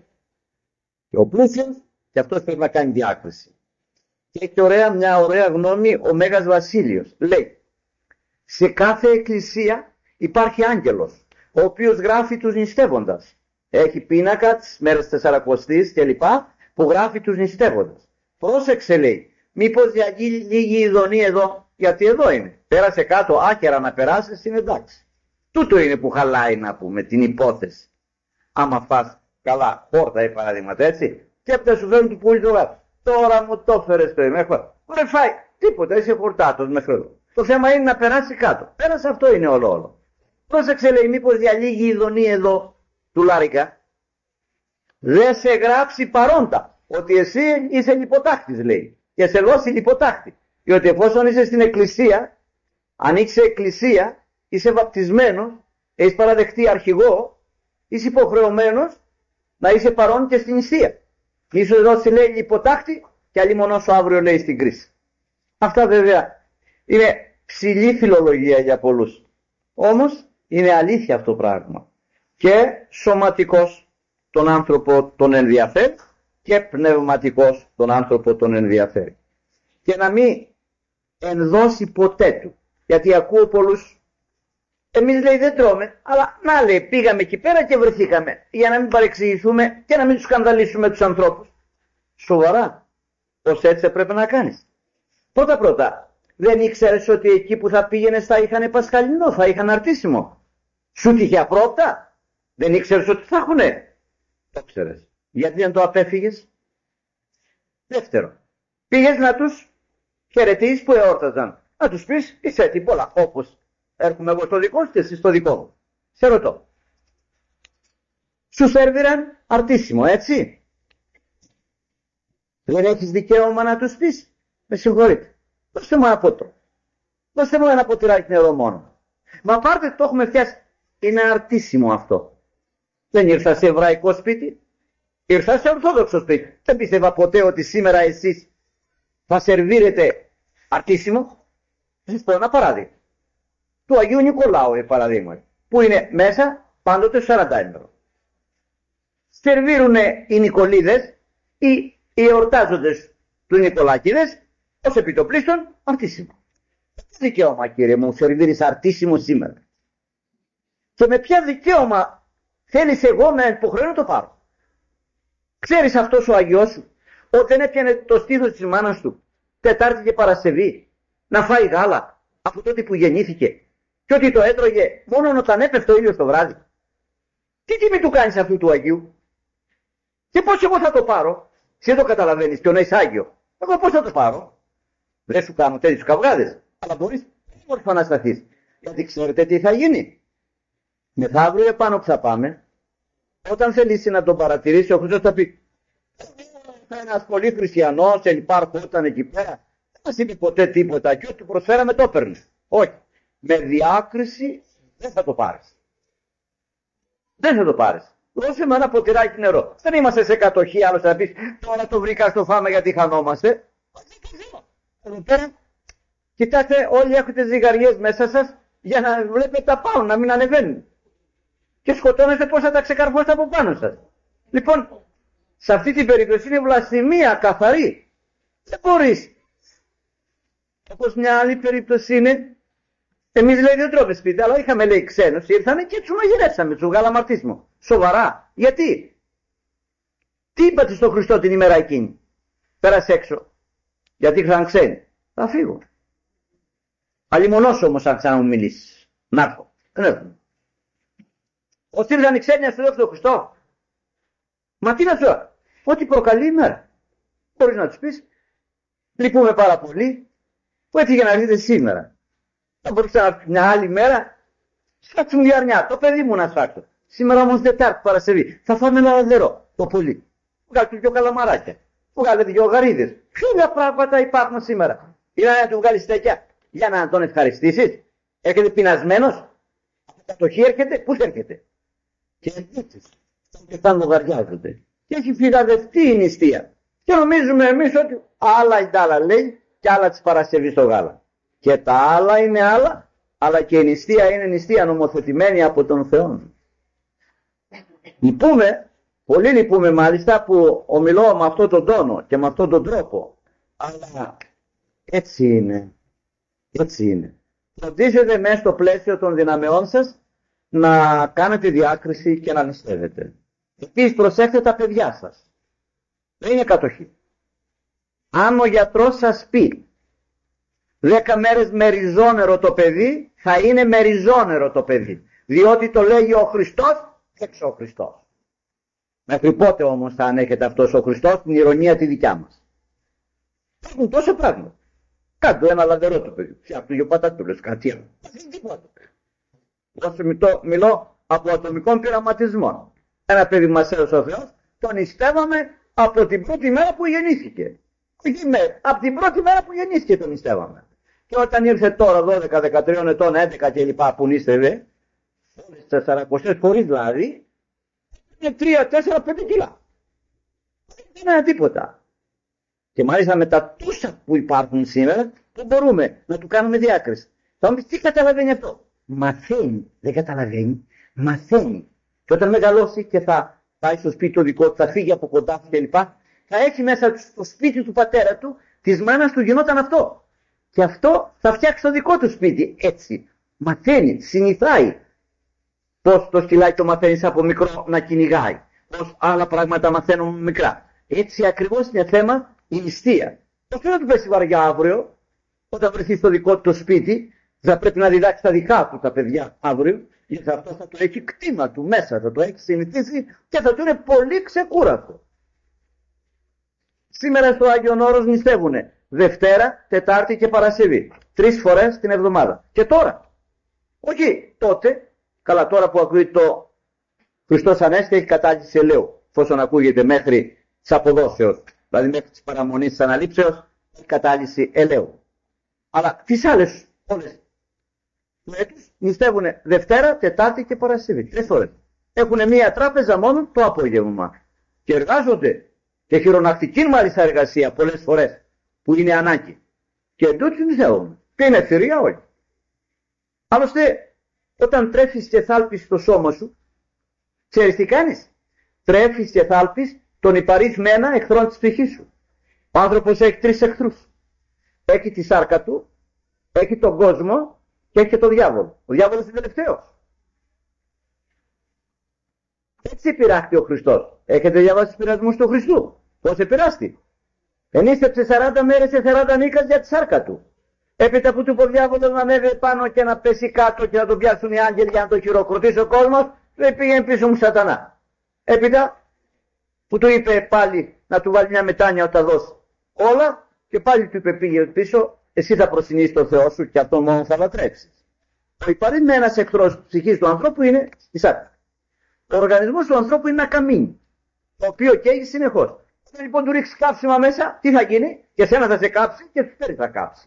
Και ο πλούσιος και αυτός πρέπει να κάνει διάκριση. Και έχει μια ωραία γνώμη ο Μέγας Βασίλειος. Λέει, σε κάθε εκκλησία υπάρχει άγγελος, ο οποίος γράφει τους νηστεύοντας. Έχει πίνακα τις μέρες Τεσσαρακοστής κλπ. Που γράφει τους νηστεύοντας. Πρόσεξε, λέει, μήπως διαγγείλει λίγη ειδονή εδώ, γιατί εδώ είναι. Πέρασε κάτω άκερα να περάσεις, είναι εντάξει. Τούτο είναι που χαλάει, να πούμε, την υπόθεση. Άμα φας καλά χόρτα ή παραδείγματα, έτσι, και έπειτα σου φέρνουν του πουλί το γράφει. Τώρα μου το έφερες το ημέχο. Ρε φάει, τίποτα, είσαι χορτάτος μέχρι εδώ. Το θέμα είναι να περάσει κάτω. Πέρασε, αυτό είναι όλο. πρόσεξε, λέει, μήπως διαλύγει η ειδονή εδώ του Λάρικα. Δεν σε γράψει παρόντα ότι εσύ είσαι λιποτάχτης, λέει, και σε δώσει λιποτάχτη. Διότι εφόσον είσαι στην εκκλησία, ανοίξει εκκλησία, είσαι βαπτισμένος, έχεις παραδεχτεί αρχηγό, είσαι υποχρεωμένος να είσαι παρόν και στην νηστεία. Μη σου δώσει, λέει, λιποτάχτη και αλλή μονό σου αύριο, λέει, στην κρίση. Αυτά βέβαια είναι ψηλή φιλολογία για πολλούς. Όμως είναι αλήθεια αυτό το πράγμα. Και σωματικός τον άνθρωπο τον ενδιαφέρει και πνευματικός τον άνθρωπο τον ενδιαφέρει. Και να μην ενδώσει ποτέ του. Γιατί ακούω πολλούς, εμείς, λέει, δεν τρώμε, αλλά να, λέει, πήγαμε εκεί πέρα και βρεθήκαμε, για να μην παρεξηγηθούμε και να μην τους σκανδαλίσουμε τους ανθρώπους. Σοβαρά, πως έτσι πρέπει να κάνεις. Πρώτα, δεν ήξερες ότι εκεί που θα πήγαινες θα είχαν πασχαλινό, θα είχαν αρτήσιμο. Σου τύχε απρόπτα, δεν ήξερες ότι θα έχουνε. Το ξέρες. Γιατί δεν το απέφυγες? Δεύτερο, πήγες να τους χαιρετήσεις που εόρταζαν. Να τους πεις, είσαι τι πολλά, όπως έρχομαι εγώ στο δικό σου και εσύ στο δικό μου. Σε ρωτώ. Σου σέρβιραν αρτήσιμο, έτσι? Δεν έχεις δικαίωμα να τους πεις, με συγχωρείτε, δώστε μου ένα ποτό. Δώστε μου ένα ποτηράκι νερό μόνο. Μα πάρτε, το έχουμε φτιάσει. Είναι αρτήσιμο αυτό. Δεν ήρθα σε εβραϊκό σπίτι. Ήρθα σε ορθόδοξο σπίτι. Δεν πίστευα ποτέ ότι σήμερα εσείς θα σερβίρετε αρτήσιμο. Θα σας πω ένα παράδειγμα. Του Αγίου Νικολάου, παραδείγμα, που είναι μέσα πάντοτε 40 ημερών. Σερβίρουνε οι Νικολίδες ή οι εορτάζοντες του Νικολάκηδες ως επιτοπλίστων αρτήσιμο. Τι δικαίωμα, κύριε μου, σερβίρεις αρτήσιμο σήμερα? Και με ποια δικαίωμα θέλεις εγώ με υποχρεώ να το πάρω? Ξέρεις αυτός ο Αγιός σου όταν έπιανε το στήθος της μάνας του Τετάρτη και Παρασκευή να φάει γάλα από τότε που γεννήθηκε και ότι το έτρωγε μόνο όταν έπεφτε ο ήλιος το βράδυ? Τι τιμή του κάνεις αυτού του Αγίου? Και πώς εγώ θα το πάρω? Εσύ το καταλαβαίνεις και ο να είσαι Άγιο. Εγώ πώς θα το πάρω? Δεν σου κάνω τέτοιους καυγάδες, αλλά μπορείς όμορφα να σταθείς. Γιατί ξέρετε τι θα γίνει? Μεθαύριο επάνω που θα πάμε, όταν θελήσει να τον παρατηρήσει, ο Χριστός θα πει, ένας πολύ χριστιανός ελυπάρχονταν εκεί πέρα, δεν μας είπε ποτέ τίποτα και ό,τι του προσφέραμε το έπαιρνε. Όχι. Με διάκριση δεν θα το πάρεις. Δεν θα το πάρεις. Δώσε με ένα ποτηράκι νερό. Δεν είμαστε σε κατοχή, άλλος θα πεις, τώρα το βρήκα στο φάμε γιατί χανόμαστε. Εδώ πέρα, κοιτάξτε, όλοι έχετε ζυγαριές μέσα σας για να βλέπετε τα πάνω, να μην ανεβαίνουν. Και σκοτώνεστε πώς θα τα ξεκαρφώσετε από πάνω σας. Λοιπόν, σε αυτή την περίπτωση είναι βλασφημία καθαρή. Δεν μπορείς. Όπως μια άλλη περίπτωση είναι, εμείς, λέει, δεν τρώμε σπίτι, αλλά είχαμε, λέει, ξένους, ήρθανε και τους μαγειρέψαμε, τους βγάλαμε αρτήσιμο. Σοβαρά. Γιατί? Τι είπατε στον Χριστό την ημέρα εκείνη? Πέρασε έξω. Γιατί ήρθαν ξένοι. Θα φύγω. Αλλημονός όμως αν ξανά μου μιλήσεις. Να έρθω. Δεν έρθω. Ως ήρθαν οι ξένοι να σου δώσουν τον Χριστό. Μα τι να σου? Ό,τι προκαλεί η μέρα. Μπορείς να τους πεις, λυπούμε πάρα πολύ που έφυγε να έρθετε σήμερα. Θα μπορούσα να έρθει μια άλλη μέρα, σφάξουν διαρνιά, το παιδί μου να σφάξω. Σήμερα όμως Τετάρτη, Παρασκευή, θα φάμε ένα νερό, το πολύ. Βγάλε του δυο καλαμαράκια, βγάλε δυο γαρίδες. Χίλια πράγματα υπάρχουν σήμερα. Είναι να του βγάλει στέκια για να τον ευχαριστήσεις. Έρχεται πεινασμένος, από κατοχή έρχεται, πού έρχεται? Και έτσι, και θα λογαριάζονται. Και έχει φυγαδευτεί η νηστεία. Και νομίζουμε εμείς ότι άλλα είναι τα άλλα, λέει, και άλλα της Παρασκευής στο γάλα. Και τα άλλα είναι άλλα, αλλά και η νηστεία είναι νηστεία νομοθετημένη από τον Θεό. Λυπούμε, πολύ λυπούμε μάλιστα που ομιλώ με αυτόν τον τόνο και με αυτόν τον τρόπο. Αλλά έτσι είναι. Έτσι είναι. Φροντίζετε μέσα στο πλαίσιο των δυναμεών σας να κάνετε διάκριση και να νηστεύετε. Επίσης προσέχετε τα παιδιά σας. Δεν είναι κατοχή. Αν ο γιατρός σας πει 10 μέρες μεριζόνερο το παιδί, θα είναι μεριζόνερο το παιδί. Διότι το λέγει ο Χριστός, έξω ο Χριστός. Μέχρι πότε όμως θα ανέχεται αυτός ο Χριστός την ηρωνία τη δικιά μας? Υπάρχουν τόσα πράγματα. Κάτω ένα λαδερό το παιδί. Φτιάχνει δυο πατατούλες, κάτι άλλο. Μιλώ από ατομικών πειραματισμών. Ένα παιδί μας έδωσε ο Θεός, τον νηστεύαμε από την πρώτη μέρα που γεννήθηκε. Από την πρώτη μέρα που γεννήθηκε τον νηστεύαμε. Και όταν ήρθε τώρα 12, 13 ετών, 11 κλπ. Που νήστευε, όλες τις 400 χωρίς δηλαδή, είναι 3, 4, 5 κιλά. Δεν είναι τίποτα. Και μάλιστα με τα τόσα που υπάρχουν σήμερα, που μπορούμε να του κάνουμε διάκριση. Θα μου πεις, τι καταλαβαίνει αυτό? Μαθαίνει, δεν καταλαβαίνει, μαθαίνει. Και όταν μεγαλώσει και θα πάει στο σπίτι το δικό του, θα φύγει από κοντά του κλπ., θα έχει μέσα στο σπίτι του πατέρα του, της μάνας του γινόταν αυτό. Και αυτό θα φτιάξει το δικό του σπίτι. Έτσι. Μαθαίνει, συνηθάει. Πώς το σκυλάκι το μαθαίνεις από μικρό να κυνηγάει. Πώς άλλα πράγματα μαθαίνουμε μικρά. Έτσι ακριβώς είναι θέμα η νηστεία. Όχι να του πέσει βαριά αύριο, όταν βρεθεί στο δικό του το σπίτι, θα πρέπει να διδάξει τα δικά του τα παιδιά αύριο, γιατί αυτό θα το έχει κτήμα του μέσα, θα το έχει συνηθίσει και θα του είναι πολύ ξεκούραστο. Σήμερα στο Άγιον Όρος νηστεύουνε Δευτέρα, Τετάρτη και Παρασκευή. 3 φορές την εβδομάδα. Και τώρα. Όχι τότε. Καλά, τώρα που ακούει το Χριστός Ανέστη έχει κατάληψη ελαίου. Εφόσον ακούγεται μέχρι της αποδόσεως, δηλαδή μέχρι της παραμονής της αναλήψεως, έχει κατάληψη ελαίου. Αλλά τις άλλες όλες τους νηστεύουνε Δευτέρα, Τετάρτη και Παρασκευή. 3 φορές. Έχουν μία τράπεζα μόνο το απόγευμα. Και εργάζονται. Και χειρονακτική μάλιστα εργασία πολλές φορές που είναι ανάγκη. Και τούτοι νηστεύουν. Και είναι ευθυρία όλοι. Άλλωστε, όταν τρέφεις και θάλπεις το σώμα σου, ξέρεις τι κάνεις? Τρέφεις και θάλπεις τον υπαρίθμενα εχθρόν της ψυχής σου. Ο άνθρωπος έχει 3 εχθρούς. Έχει τη σάρκα του, έχει τον κόσμο και έχει και τον διάβολο. Ο διάβολος είναι τελευταίος. Έτσι πειράχτηκε ο Χριστός. Έχετε διαβάσει τους πειρασμούς του Χριστού? Πώς επειράστη? Ενίστεψε 40 μέρες και 40 νύχτες για τη σάρκα του. Έπειτα που του είπε ο διάβολος να ανέβει πάνω και να πέσει κάτω και να τον πιάσουν οι άγγελοι για να τον χειροκροτήσει ο κόσμος, δεν πήγαινε πίσω μου σατανά. Έπειτα που του είπε πάλι να του βάλει μια μετάνοια όταν δώσει όλα, και πάλι του είπε πήγε πίσω, εσύ θα προσκυνήσεις τον Θεό σου και αυτόν μόνο θα λατρέψεις. Ο υπαριθμένας εχθρός της ψυχής του ανθρώπου είναι η σάρκα. Ο οργανισμός του ανθρώπου είναι ένα καμίνι, το οποίο καίγει συνεχώς. Όταν λοιπόν του ρίξει κάψιμα μέσα, τι θα γίνει? Και σένα θα σε κάψει και τους πέρι θα κάψει.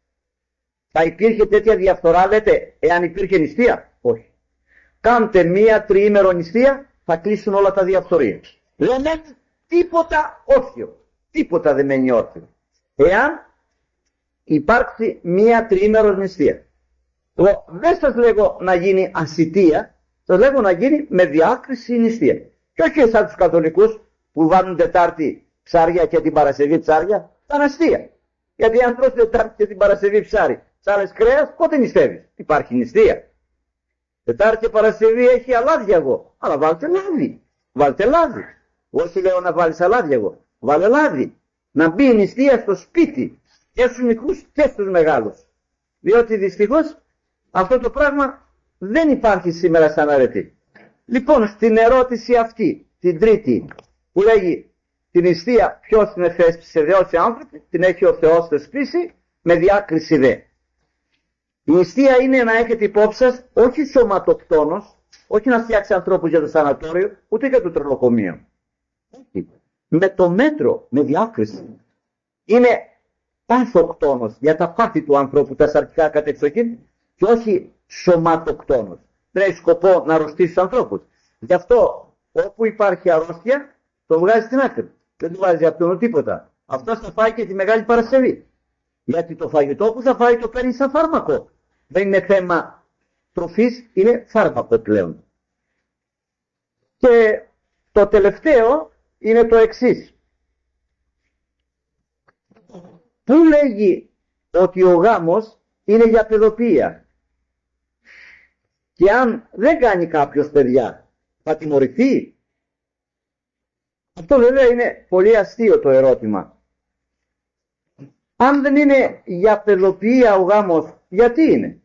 Θα υπήρχε τέτοια διαφθορά, λέτε, εάν υπήρχε νηστεία? Όχι. Κάντε μία τριήμερο νηστεία, θα κλείσουν όλα τα διαφθορία. Δεν μένει τίποτα όρθιο. Τίποτα δεν μένει όρθιο. Εάν υπάρξει μία τριήμερο νηστεία. Εγώ δεν σας λέγω να γίνει ασιτεία, σας λέγω να γίνει με διάκριση νηστεία. Και όχι σαν τους καθολικούς που βάλουν Τετάρτη ψάρια και την Παρασκευή ψάρια, τα αστεία. Γιατί αν τρως Τετάρτη και την Παρασκευή ψάρι, ψάρες κρέας, πότε νηστεύεις? Υπάρχει νηστεία? Τετάρτη και Παρασκευή έχει αλάδια εγώ. Αλλά βάλτε λάδι. Βάλτε λάδι. Όχι λέω να βάλεις αλάδια εγώ. Βάλε λάδι. Να μπει η νηστεία στο σπίτι. Και στους μικρούς και στους μεγάλους. Διότι δυστυχώς αυτό το πράγμα δεν υπάρχει σήμερα σαν αρετή. Λοιπόν, στην ερώτηση αυτή, την τρίτη, που λέγει την νηστεία ποιος την εφέσπισε Θεός οι άνθρωποι, την έχει ο Θεός θεσπίσει με διάκριση δε. Η νηστεία είναι να έχετε υπόψη σας όχι σωματοκτόνος, όχι να φτιάξει ανθρώπους για το σανατόριο, ούτε για το τρελοκομείο. Με το μέτρο, με διάκριση. Είναι παθοκτόνος για τα πάθη του ανθρώπου, τα σαρκικά κατεξοχήν, και όχι σωματοκτόνος. Δεν έχει σκοπό να αρρωστήσει τους ανθρώπους. Γι' αυτό όπου υπάρχει αρρώστια, το βγάζει στην άκρη. Δεν του βάζει αυτόν τίποτα. Αυτό θα φάει και τη Μεγάλη Παρασκευή. Γιατί το φαγητό που θα φάει το παίρνει σαν φάρμακο. Δεν είναι θέμα τροφής, είναι φάρμακο πλέον. Και το τελευταίο είναι το εξής. Πού λέγει ότι ο γάμος είναι για παιδοποιία? Και αν δεν κάνει κάποιος παιδιά, θα τιμωρηθεί? Αυτό βέβαια είναι πολύ αστείο το ερώτημα. Αν δεν είναι για παιδοποιία ο γάμος, γιατί είναι?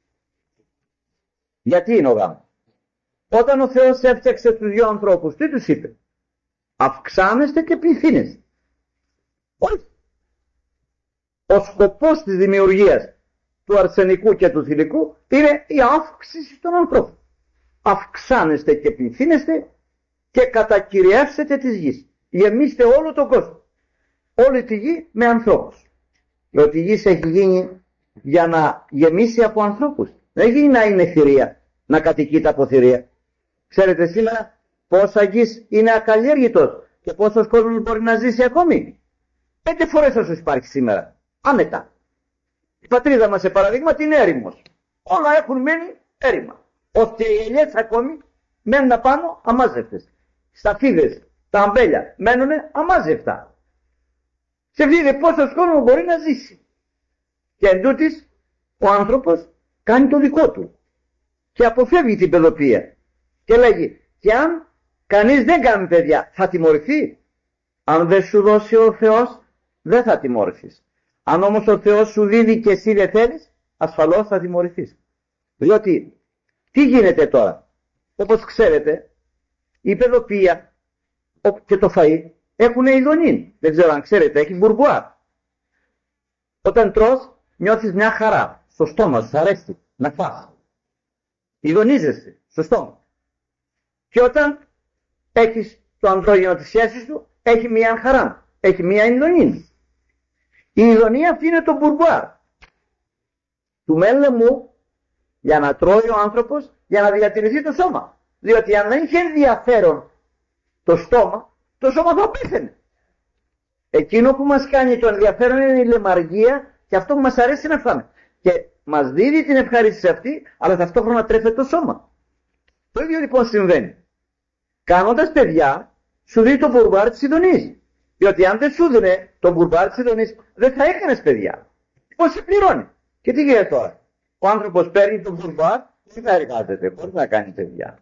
Γιατί είναι ο γάμος? Όταν ο Θεός έφτιαξε τους δύο ανθρώπους, τι τους είπε? Αυξάνεστε και πληθύνεστε. Όχι. Ο σκοπός της δημιουργίας του αρσενικού και του θηλυκού είναι η αύξηση των ανθρώπων. Αυξάνεστε και πληθύνεστε και κατακυριεύσετε της γης. Γεμίστε όλο τον κόσμο. Όλη τη γη με ανθρώπους. Διότι η γη έχει γίνει για να γεμίσει από ανθρώπους. Δεν γίνει να είναι θηρία, να κατοικείται από θηρία. Ξέρετε σήμερα πόσα γης είναι ακαλλιέργητος και πόσος κόσμος μπορεί να ζήσει ακόμη. 5 φορές όσο υπάρχει σήμερα. Άνετα. Η πατρίδα μας, σε παραδείγμα, είναι έρημος. Όλα έχουν μείνει έρημα. Ώστε οι ελιές ακόμη μένουν απάνω αμάζευτες. Στα φίδες, τα αμπέλια μένουν αμάζευτα. Σκεφτείτε πόσος κόσμος μπορεί να ζήσει. Και εντούτοις ο άνθρωπος κάνει το δικό του. Και αποφεύγει την παιδοποιία. Και λέγει, και αν κανείς δεν κάνει παιδιά, θα τιμωρηθεί. Αν δεν σου δώσει ο Θεός, δεν θα τιμωρηθείς. Αν όμως ο Θεός σου δίδει και εσύ δεν θέλεις, ασφαλώς θα τιμωρηθείς. Διότι, τι γίνεται τώρα. Όπως ξέρετε, η παιδοποιία και το φαΐ έχουν ειδονήν. Δεν ξέρω αν ξέρετε, έχει μπουρμπουάρ. Όταν τρως, νιώθεις μια χαρά. Στο στόμα σου αρέσει να φας. Ειδονίζεσαι στο στόμα. Και όταν έχεις το ανδρόγυνο της σχέσης σου, έχει μια χαρά. Έχει μια ειδονή. Η ειδονή αυτή είναι το μπουρμπουάρ. Του μέλεμου για να τρώει ο άνθρωπος, για να διατηρηθεί το σώμα. Διότι αν δεν είχε ενδιαφέρον το σώμα θα πέθαινε. Εκείνο που μας κάνει το ενδιαφέρον είναι η λαιμαργία και αυτό που μας αρέσει να φάμε. Και μας δίδει την ευχαρίστηση αυτή, αλλά ταυτόχρονα τρέφεται το σώμα. Το ίδιο λοιπόν συμβαίνει. Κάνοντας παιδιά, σου δίνει το μπουρμπάρ της ειδονής. Διότι αν δεν σου δίνει το μπουρμπάρ της ειδονής, δεν θα έκανες παιδιά. Πώς σε πληρώνει. Και τι γίνεται τώρα. Ο άνθρωπος παίρνει το μπουρμπάρ, δεν θα εργάζεται, πώς να κάνει παιδιά.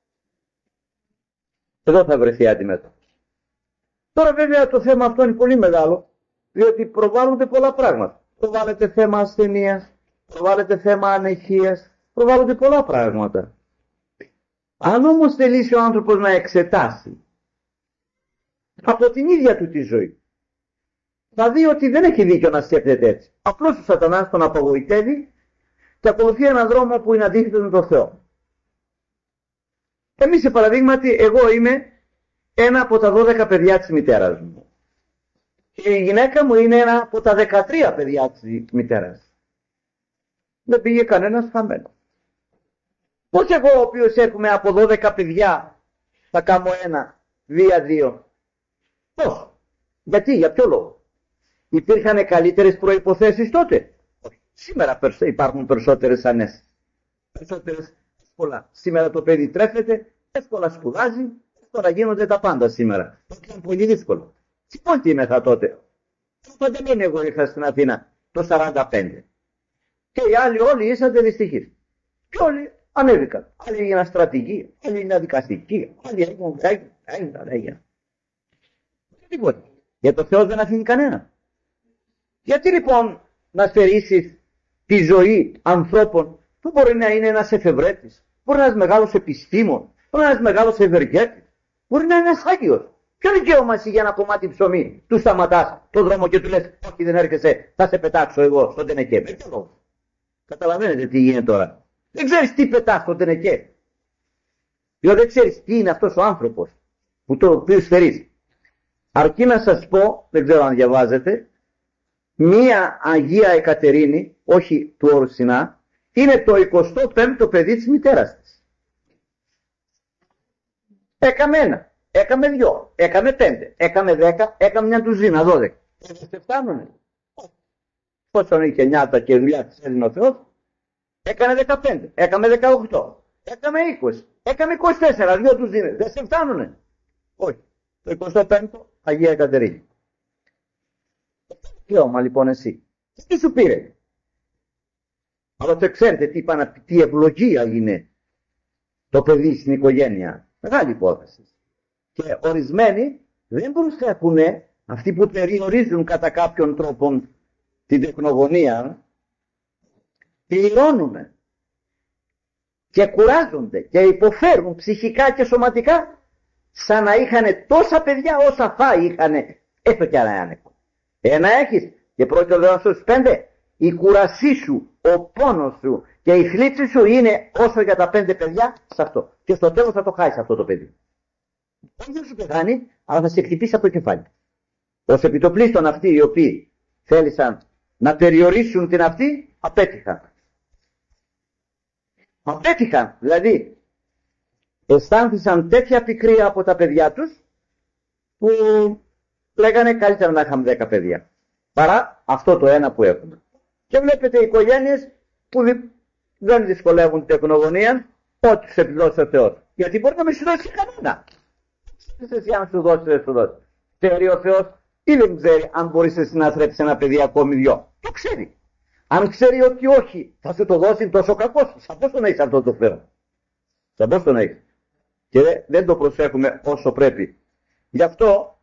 Εδώ θα βρεθεί αντιμέτωπος. Τώρα βέβαια το θέμα αυτό είναι πολύ μεγάλο, διότι προβάλλονται πολλά πράγματα. Προβάλλεται θέμα ασθενείας, προβάλλεται θέμα ανεχίας, προβάλλονται πολλά πράγματα. Αν όμως θελήσει ο άνθρωπος να εξετάσει από την ίδια του τη ζωή, θα δει ότι δεν έχει δίκιο να σκέφτεται έτσι. Απλώς ο σατανάς τον απογοητεύει και ακολουθεί έναν δρόμο που είναι αντίθετος με τον Θεό. Εμείς σε παραδείγματι, εγώ είμαι ένα από τα 12 παιδιά της μητέρας μου. Η γυναίκα μου είναι ένα από τα 13 παιδιά της μητέρας. Δεν πήγε κανένας χαμένο. Πώς εγώ ο οποίος έρχομαι από 12 παιδιά θα κάνω ένα, 2. Πώς. Γιατί, για ποιο λόγο. Υπήρχαν καλύτερες προϋποθέσεις τότε. Σήμερα υπάρχουν περισσότερες ανέσεις. Περισσότερες πολλά. Σήμερα το παιδί τρέφεται, εύκολα σπουδάζει, εύκολα γίνονται τα πάντα σήμερα. Τότε ήταν πολύ δύσκολο. Πότε ήμεθα τότε. Πότε εγώ ήρθα στην Αθήνα το 45. Και οι άλλοι όλοι ήσατε δυστυχείς. Και όλοι ανέβηκαν. Άλλοι έγιναν στρατηγοί, άλλοι έγιναν δικαστικοί, άλλοι έγιναν. Τίποτα. Για το Θεό δεν αφήνει κανένα. Γιατί λοιπόν να στερήσεις τη ζωή ανθρώπων που μπορεί να είναι ένας εφευρέτης, μπορεί να είναι ένας μεγάλος επιστήμον, μπορεί να είναι ένας μεγάλος ευεργέτης, μπορεί να είναι ένας άγιος. Ποιο δικαίωμα εσύ για ένα κομμάτι ψωμί του σταματάς τον δρόμο και του λες όχι δεν έρχεσαι, θα σε πετάξω εγώ στο τενεκέ. Με ποιο λόγο. Καταλαβαίνετε τι γίνεται τώρα. Δεν ξέρεις τι πετάς στο τενεκέ. Διότι δεν ξέρεις τι είναι αυτός ο άνθρωπος που το οποίο στερείς. Αρκεί να σας πω, δεν ξέρω αν διαβάζετε, μία Αγία Εκατερίνη, όχι του όρου Σινά, είναι το 25ο παιδί της μητέρας της. Έκαμε 1, έκαμε 2, έκαμε 5, έκαμε 10, έκαμε μια τουζίνα, 12. Δεν φτάνουνε. Πόσο είναι και νιάτα και δουλειά της έδινε ο Θεός. Έκαμε 15, έκαμε 18, έκαμε 20, έκαμε 24, 2 τουζίνες. Δεν σε φτάνουνε. Όχι. Το 25ο Αγία Εκατερίνη. Δικαίωμα λοιπόν εσύ. Τι σου πήρε. Αλλά δεν ξέρετε τι ευλογία είναι το παιδί στην οικογένεια. Μεγάλη υπόθεση. Και ορισμένοι δεν προσέχουν, αυτοί που περιορίζουν κατά κάποιον τρόπο την τεκνογωνία, πληρώνουν και κουράζονται και υποφέρουν ψυχικά και σωματικά σαν να είχαν τόσα παιδιά όσα φάει είχαν, έστω κι άλλα άνεκο. Ένα έχεις και πρόκειται να σου 5, η κουρασή σου, ο πόνος σου Και η θλίψη σου είναι όσο για τα 5 παιδιά σε αυτό. Και στο τέλος θα το χάσει αυτό το παιδί. Όχι δεν σου πεθάνει, αλλά θα σε χτυπήσει από το κεφάλι. Ως επιτοπλίστων αυτοί οι οποίοι θέλησαν να περιορίσουν την αυτή, απέτυχαν. Απέτυχαν, δηλαδή αισθάνθησαν τέτοια πικρία από τα παιδιά τους που λέγανε καλύτερα να είχαμε 10 παιδιά παρά αυτό το ένα που έχουμε. Και βλέπετε οι οικογένειες που δεν δυσκολεύουν την τεκνογωνία, ό,τι τους επιδώσει ο Θεός. Γιατί μπορεί να μην σου δώσει κανένα. Εσύ αν σου δώσει, δεν σου δώσει. Ξέρει ο Θεός ή δεν ξέρει αν μπορείς εσύ να θρέψεις ένα παιδί ακόμη 2. Το ξέρει. Αν ξέρει ότι όχι, θα σου το δώσει τόσο κακός. Σαν πώς τον έχεις αυτό το Θεό. Σαν πώς τον έχεις. Και δεν το προσέχουμε όσο πρέπει. Γι' αυτό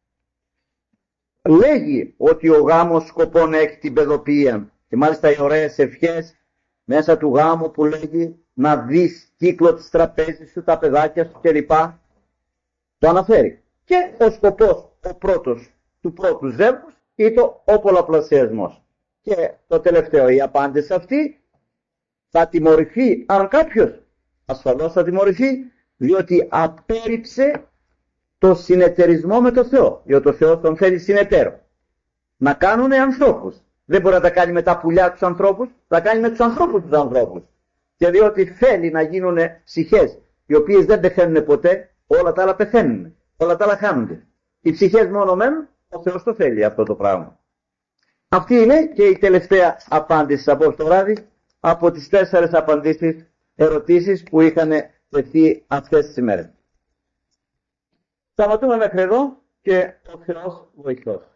λέγει ότι ο γάμος σκοπό να έχει την παιδοποιία. Και μάλιστα οι ωραίες ευχές μέσα του γάμου που λέγει να δεις κύκλο της τραπέζης σου, τα παιδάκια σου κλπ. Το αναφέρει. Και ο σκοπός ο πρώτος του πρώτου ζεύγους είναι ο πολλαπλασιασμός. Και το τελευταίο, η απάντηση αυτή θα τιμωρηθεί αν κάποιος, ασφαλώς θα τιμωρηθεί, διότι απέρριψε το συνεταιρισμό με το Θεό. Διότι ο Θεός τον θέλει συνεταίρο. Να κάνουνε ανθρώπους. Δεν μπορεί να τα κάνει με τα πουλιά τους ανθρώπους, θα κάνει με τους ανθρώπους τους ανθρώπους. Και διότι θέλει να γίνουν ψυχές, οι οποίες δεν πεθαίνουν ποτέ, όλα τα άλλα πεθαίνουν. Όλα τα άλλα χάνονται. Οι ψυχές μόνο μένουν, ο Θεός το θέλει αυτό το πράγμα. Αυτή είναι και η τελευταία απάντηση από το βράδυ, από τις 4 ερωτήσεις που είχαν τεθεί αυτές τις ημέρες. Σταματούμε μέχρι εδώ και ο Θεός βοηθός.